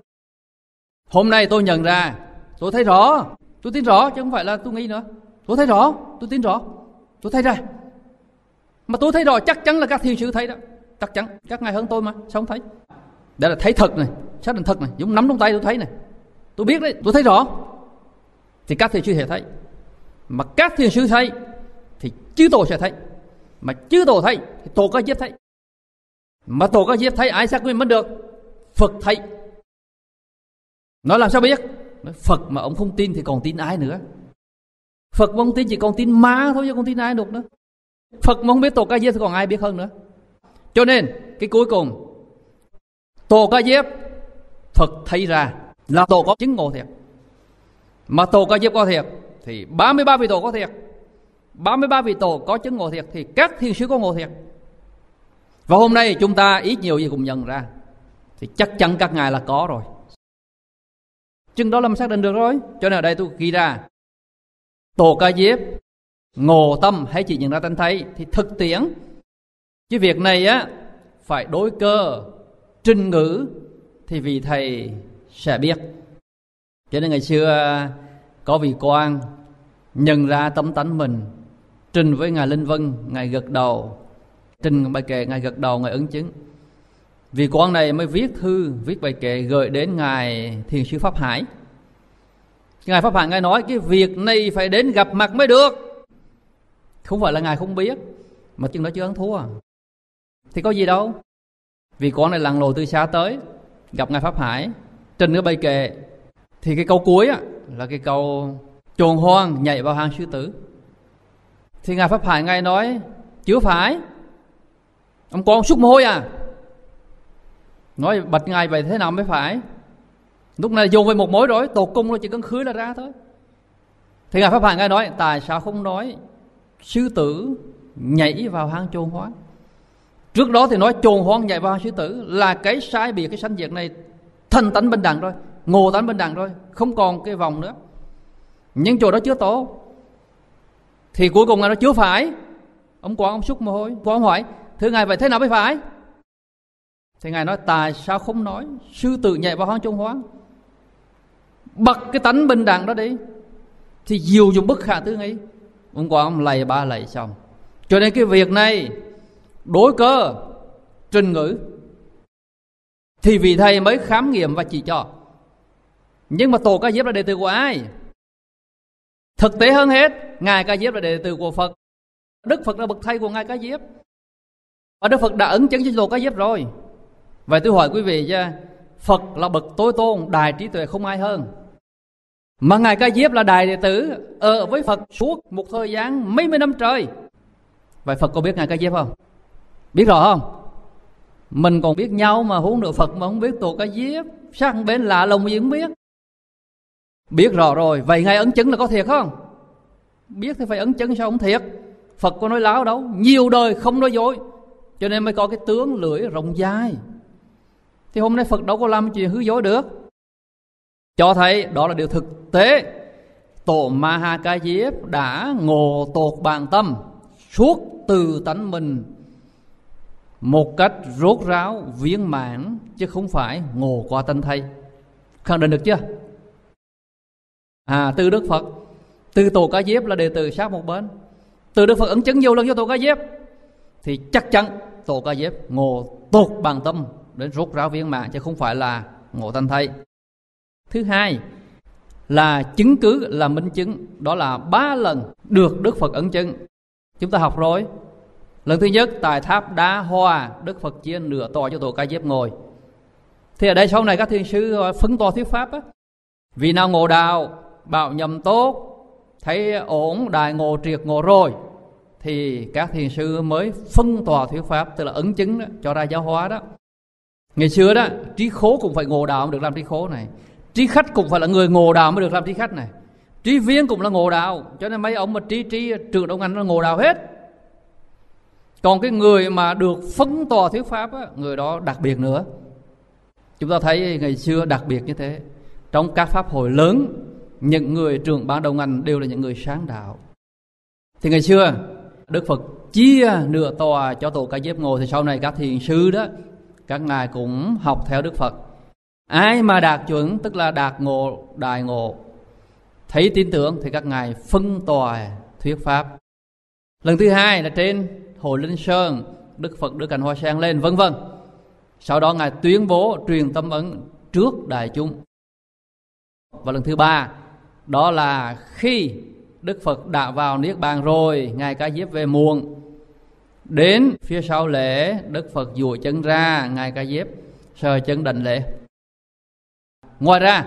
Hôm nay tôi nhận ra, tôi thấy rõ, tôi tin rõ, chứ không phải là tôi nghĩ nữa. Tôi thấy rõ, tôi tin rõ, tôi thấy ra. Mà tôi thấy rõ chắc chắn là các thiền sư thấy đó. Chắc chắn, các ngài hơn tôi mà, sao không thấy? Đó là thấy thật này, xác định thật này, giống nắm trong tay tôi thấy này. Tôi biết đấy, tôi thấy rõ. Thì các thiền sư sẽ thấy. Mà các thiền sư thấy thì chư tổ sẽ thấy. Mà chư tổ thấy thì Tổ Ca Diếp thấy. Mà Tổ Ca Diếp thấy ai xác minh mất được? Phật thấy. Nói làm sao biết? Nói Phật mà ông không tin thì còn tin ai nữa? Phật mà không tin chỉ còn tin ma thôi chứ không tin ai được nữa. Phật mà không biết Tổ Ca Diếp thì còn ai biết hơn nữa? Cho nên cái cuối cùng Tổ Ca Diếp Phật thấy ra là tổ có chứng ngộ thiệt. Mà Tổ Ca Diếp có thiệt thì ba mươi ba vị tổ có thiệt. ba mươi ba vị tổ có chứng ngộ thiệt thì các thiền sư có ngộ thiệt. Và hôm nay chúng ta ít nhiều gì cũng nhận ra thì chắc chắn các ngài là có rồi. Chừng đó làm xác định được rồi. Cho nên ở đây tôi ghi ra Tổ Ca Diếp ngộ tâm hay chỉ nhận ra tánh thấy thì thực tiễn. Chứ việc này á phải đối cơ, trình ngữ thì vị thầy sẽ biết. Cho nên ngày xưa có vị quan nhận ra tấm tánh mình, trình với ngài Linh Vân, ngài gật đầu, trình bài kệ, ngài gật đầu, ngài ứng chứng. Vị quan này mới viết thư, viết bài kệ gửi đến ngài thiền sư Pháp Hải. Ngài Pháp Hải ngài nói cái việc này phải đến gặp mặt mới được. Không phải là ngài không biết, mà chừng đó chưa ăn thua. Thì có gì đâu. Vị quan này lặn lội từ xa tới gặp ngài Pháp Hải, trình cái bài kệ. Thì cái câu cuối á, là cái câu trồn hoang nhảy vào hang sư tử. Thì ngài Pháp Hải ngài nói chưa phải, ông con xúc mồ hôi à? Nói bạch ngài vậy thế nào mới phải? Lúc này dùng về một mối rồi, tột cung rồi, chỉ cần khứ là ra thôi. Thì ngài Pháp Hải ngài nói tại sao không nói? sư tử nhảy vào hang chồn hoang. Trước đó thì nói chồn hoang nhảy vào hang sư tử là cái sai biệt cái sanh diệt này thành tánh bình đẳng rồi, ngộ tánh bình đẳng rồi, không còn cái vòng nữa. Nhưng chỗ đó chưa tổ. Thì cuối cùng Ngài nói chưa phải. Ông Quán ông xúc mồ hôi. Quán hỏi: thưa Ngài, vậy thế nào mới phải? Thì Ngài nói: tại sao không nói sư tử nhảy vào hang chồn hoang, bật cái tánh bình đẳng đó đi, thì diệu dụng bất khả tư nghị. Ông Quán ông lạy ba lạy xong. Cho nên cái việc này đối cơ trình ngữ thì vị thầy mới khám nghiệm và chỉ cho. Nhưng mà Tổ Ca Diếp là đệ tử của ai? Thực tế hơn hết, Ngài Ca Diếp là đệ tử của Phật. Đức Phật là bậc thầy của Ngài Ca Diếp, và Đức Phật đã ứng chứng cho Tổ Ca Diếp rồi. Vậy tôi hỏi quý vị chứ, Phật là bậc tối tôn, đại trí tuệ không ai hơn, mà Ngài Ca Diếp là đại đệ tử ở với Phật suốt một thời gian mấy mươi năm trời. Vậy Phật có biết Ngài Ca Diếp không? Biết rõ không? Mình còn biết nhau mà huống nữa Phật mà không biết Tổ Ca Diếp, sang bên lạ lùng gì không biết. Biết rõ rồi, vậy Ngài ấn chứng là có thiệt không? Biết thì phải ấn chứng, sao không thiệt? Phật có nói láo đâu, nhiều đời không nói dối, cho nên mới có cái tướng lưỡi rộng dài. Thì hôm nay Phật đâu có làm chuyện hư dối được. Cho thấy đó là điều thực tế. Tổ Ma Ha Ca Diếp đã ngộ tột bản tâm suốt từ tánh mình một cách rốt ráo viên mãn, chứ không phải ngộ qua tân thầy. Khẳng định được chưa? À, từ Đức Phật, từ Tổ Ca Diếp là đệ tử sát một bên, từ Đức Phật ấn chứng nhiều lần cho Tổ Ca Diếp, thì chắc chắn Tổ Ca Diếp ngộ tột bản tâm đến rốt ráo viên mãn, chứ không phải là ngộ tân thầy. Thứ hai là chứng cứ, là minh chứng. Đó là ba lần được Đức Phật ấn chứng. Chúng ta học rồi. Lần thứ nhất tại tháp Đá Hoa, Đức Phật chia nửa tòa cho Tổ Ca Diếp ngồi. Thì ở đây sau này các thiền sư phân tòa thuyết pháp á, vì nào ngộ đạo bảo nhầm tốt, thấy ổn, đại ngộ triệt ngộ rồi, thì các thiền sư mới phân tòa thuyết pháp, tức là ấn chứng đó, cho ra giáo hóa đó. Ngày xưa đó, trí khố cũng phải ngộ đạo mới được làm trí khố này, trí khách cũng phải là người ngộ đạo mới được làm trí khách này, trí viên cũng là ngộ đạo. Cho nên mấy ông mà trí trí trường đông anh nó ngộ đạo hết. Còn cái người mà được phân tòa thuyết pháp á, người đó đặc biệt nữa. Chúng ta thấy ngày xưa đặc biệt như thế. Trong các pháp hội lớn, những người trưởng ban đầu ngành đều là những người sáng đạo. Thì ngày xưa Đức Phật chia nửa tòa cho Tổ Ca Diếp ngồi, thì sau này các thiền sư đó, các ngài cũng học theo Đức Phật. Ai mà đạt chuẩn, tức là đạt ngộ, đại ngộ, thấy tin tưởng, thì các ngài phân tòa thuyết pháp. Lần thứ hai là trên Hội Linh Sơn, Đức Phật đưa cành hoa sen lên, vân vân. Sau đó ngài tuyên bố truyền tâm ấn trước đại chúng. Và lần thứ ba đó là khi Đức Phật đã vào niết bàn rồi, Ngài Ca Diếp về muộn, đến phía sau lễ, Đức Phật duỗi chân ra, Ngài Ca Diếp sờ chân đảnh lễ. Ngoài ra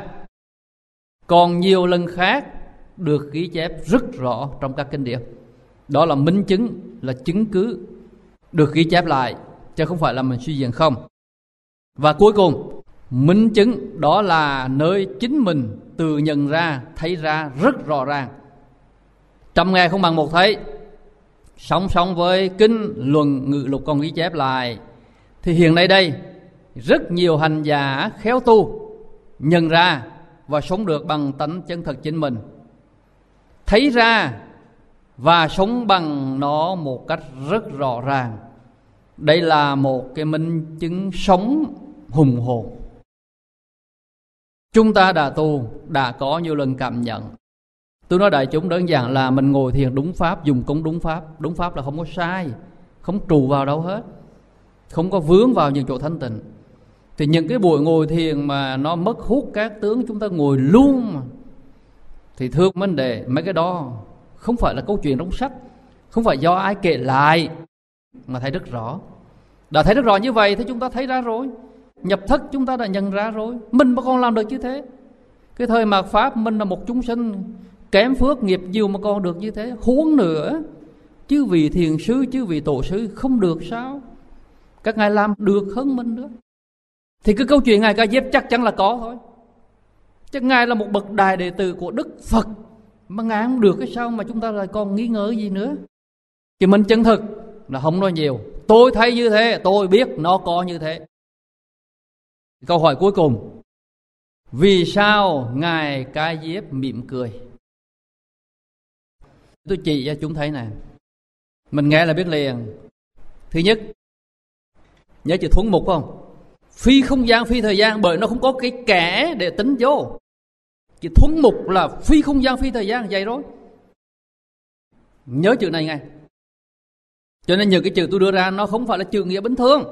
còn nhiều lần khác được ghi chép rất rõ trong các kinh điển. Đó là minh chứng, là chứng cứ được ghi chép lại, chứ không phải là mình suy diễn không. Và cuối cùng, minh chứng đó là nơi chính mình tự nhận ra, thấy ra rất rõ ràng. Trăm ngày không bằng một thấy. Song song với kinh luận ngự lục còn ghi chép lại, thì hiện nay đây rất nhiều hành giả khéo tu nhận ra và sống được bằng tánh chân thật chính mình, thấy ra và sống bằng nó một cách rất rõ ràng. Đây là một cái minh chứng sống hùng hồn. Chúng ta đã tu, đã có nhiều lần cảm nhận. Tôi nói đại chúng đơn giản là mình ngồi thiền đúng pháp, dùng công đúng pháp. Đúng pháp là không có sai, không trù vào đâu hết, không có vướng vào những chỗ thanh tịnh. Thì những cái buổi ngồi thiền mà nó mất hút các tướng, chúng ta ngồi luôn mà, thì thưa vấn đề mấy cái đó không phải là câu chuyện trong sách, không phải do ai kể lại, mà thấy rất rõ. Đã thấy rất rõ như vậy thì chúng ta thấy ra rồi. Nhập thất chúng ta đã nhận ra rồi. Mình mà còn làm được như thế. Cái thời mạt Pháp mình là một chúng sinh kém phước nghiệp nhiều mà còn được như thế, huống nữa chứ vì thiền sư, chứ vì tổ sư không được sao? Các ngài làm được hơn mình nữa. Thì cái câu chuyện Ngài Ca Diếp chắc chắn là có thôi. Chứ ngài là một bậc đại đệ tử của Đức Phật mà ngài không được cái sao mà chúng ta lại còn nghi ngờ gì nữa? Cái mình chân thực là không nói nhiều. Tôi thấy như thế, tôi biết nó có như thế. Câu hỏi cuối cùng: vì sao Ngài Ca Diếp mỉm cười? Tôi chỉ cho chúng thấy nè, mình nghe là biết liền. Thứ nhất, nhớ chữ thuần mục không? Phi không gian, phi thời gian, bởi nó không có cái kẻ để tính vô. Chữ thuần mục là phi không gian, phi thời gian, vậy rồi. Nhớ chữ này ngay. Cho nên những cái chữ tôi đưa ra nó không phải là chữ nghĩa bình thường.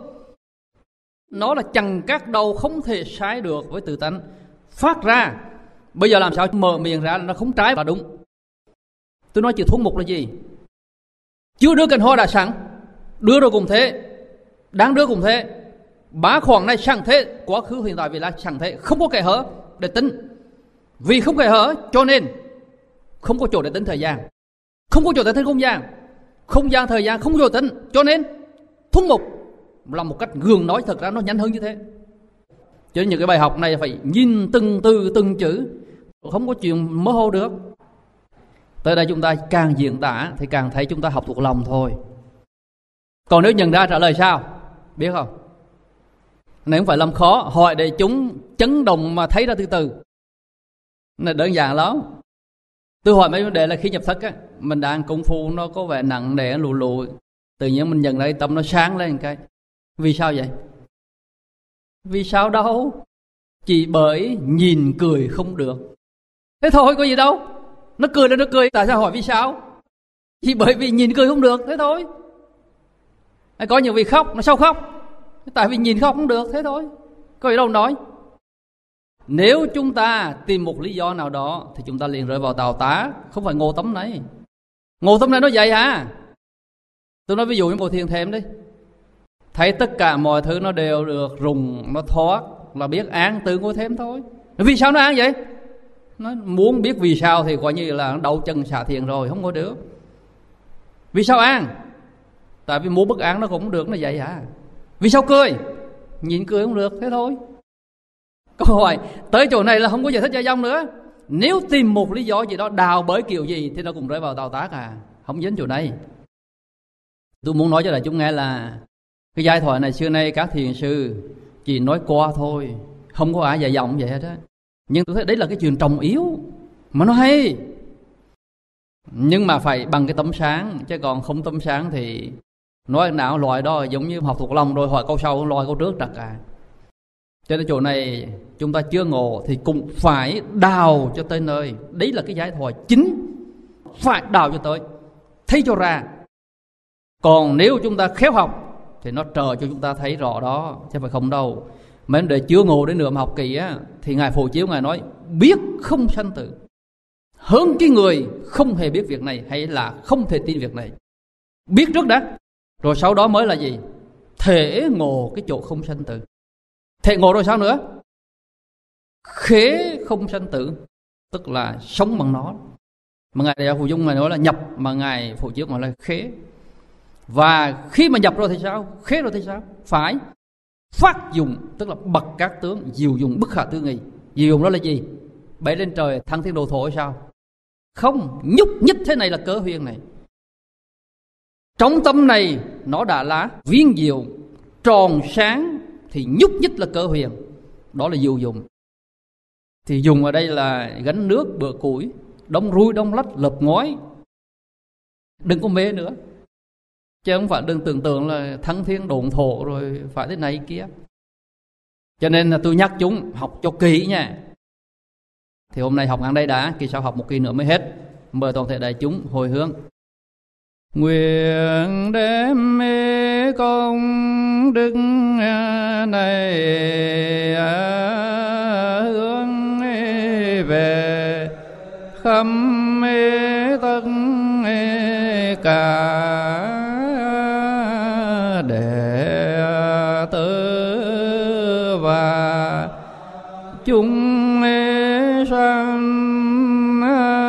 Nó là chằng các đầu không thể sai được với tự tánh phát ra. Bây giờ làm sao mở miệng ra là nó không trái và đúng. Tôi nói chữ thuần mục là gì? Chưa đưa cành hoa đã sẵn, đưa rồi cùng thế, đang đưa cùng thế, bá khoảng này sẵn thế, quá khứ hiện tại vì là sẵn thế, không có kẻ hở để tính. Vì không kẻ hở cho nên không có chỗ để tính thời gian, không có chỗ để tính không gian, không gian thời gian không có chỗ tính, cho nên thuần mục là một cách gường nói, thật ra nó nhanh hơn như thế. Cho nên những cái bài học này phải nhìn từng từ từng chữ, không có chuyện mơ hồ được. Tới đây chúng ta càng diễn tả thì càng thấy chúng ta học thuộc lòng thôi. Còn nếu nhận ra trả lời sao, biết không? Này không phải làm khó, hỏi để chúng chấn động mà thấy ra từ từ. Này đơn giản lắm. Tôi hỏi mấy vấn đề là khi nhập thất á, mình đang công phu nó có vẻ nặng nề lù lù, tự nhiên mình nhận ra tâm nó sáng lên cái. Vì sao vậy? Vì sao đâu? Chỉ bởi nhìn cười không được. Thế thôi, có gì đâu. Nó cười là nó cười, tại sao hỏi vì sao? Chỉ bởi vì nhìn cười không được, thế thôi. Hay có nhiều vị khóc, nó sao khóc? Tại vì nhìn khóc không được, thế thôi. Có gì đâu nói. Nếu chúng ta tìm một lý do nào đó thì chúng ta liền rơi vào tào tá. Không phải Ngộ Tấm này. Ngộ Tấm này nó vậy hả? Tôi nói ví dụ như Ngồi Thiền Thêm đi. Thấy tất cả mọi thứ nó đều được rùng, nó thoát, là biết án tự ngồi thêm thôi. Vì sao nó án vậy? Nó muốn biết vì sao thì coi như là đậu chân xả thiền rồi, không ngồi được. Vì sao án? Tại vì muốn bức án nó cũng không được, nó vậy hả? Vì sao cười? Nhìn cười không được, thế thôi. Câu hỏi tới chỗ này là không có giải thích cho dòng nữa. Nếu tìm một lý do gì đó đào bởi kiểu gì thì nó cũng rơi vào tào tác à. Không dính chỗ này. Tôi muốn nói cho đại chúng nghe là cái giai thoại này xưa nay các thiền sư chỉ nói qua thôi, không có ai dạy dòng vậy hết á. Nhưng tôi thấy đấy là cái chuyện trọng yếu mà nó hay. Nhưng mà phải bằng cái tấm sáng, chứ còn không tấm sáng thì nói nào loại đó giống như học thuộc lòng rồi hỏi câu sau loại câu trước trật à. Cho nên chỗ này chúng ta chưa ngộ thì cũng phải đào cho tới nơi. Đấy là cái giải thoại chính, phải đào cho tới, thấy cho ra. Còn nếu chúng ta khéo học thì nó trợ cho chúng ta thấy rõ đó, chứ phải không đâu. Mà để chưa ngộ đến nữa mà học kỳ á, thì Ngài Phổ Chiếu Ngài nói biết không sanh tử hơn cái người không hề biết việc này hay là không thể tin việc này. Biết trước đã, rồi sau đó mới là gì? Thể ngộ cái chỗ không sanh tử. Thể ngộ rồi sao nữa? Khế không sanh tử, tức là sống bằng nó. Mà Ngài Đại Giáo Phù Dung Ngài nói là nhập, mà Ngài Phổ Chiếu gọi là khế. Và khi mà nhập rồi thì sao? Khế rồi thì sao? Phải phát dụng, tức là bậc các tướng, diệu dụng bất khả tư nghị. Diệu dụng đó là gì? Bay lên trời thăng thiên độ thổ hay sao? Không, nhúc nhích thế này là cớ huyền này. Trong tâm này nó đã là viên diệu tròn sáng, thì nhúc nhích là cớ huyền, đó là diệu dụng. Thì dùng ở đây là gánh nước bừa củi, đông rui đông lách lợp ngói. Đừng có mê nữa, chứ không phải đừng tưởng tượng là thăng thiên độn thổ rồi phải thế này kia. Cho nên là tôi nhắc chúng học cho kỹ nha. Thì hôm nay học ngang đây đã, kỳ sau học một kỳ nữa mới hết. Mời toàn thể đại chúng hồi hướng. Nguyện đem công đức này hướng về khắp tất cả đệ tử và chúng sanh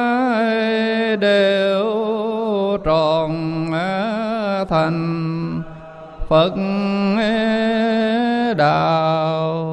đều trọn thành Phật đạo.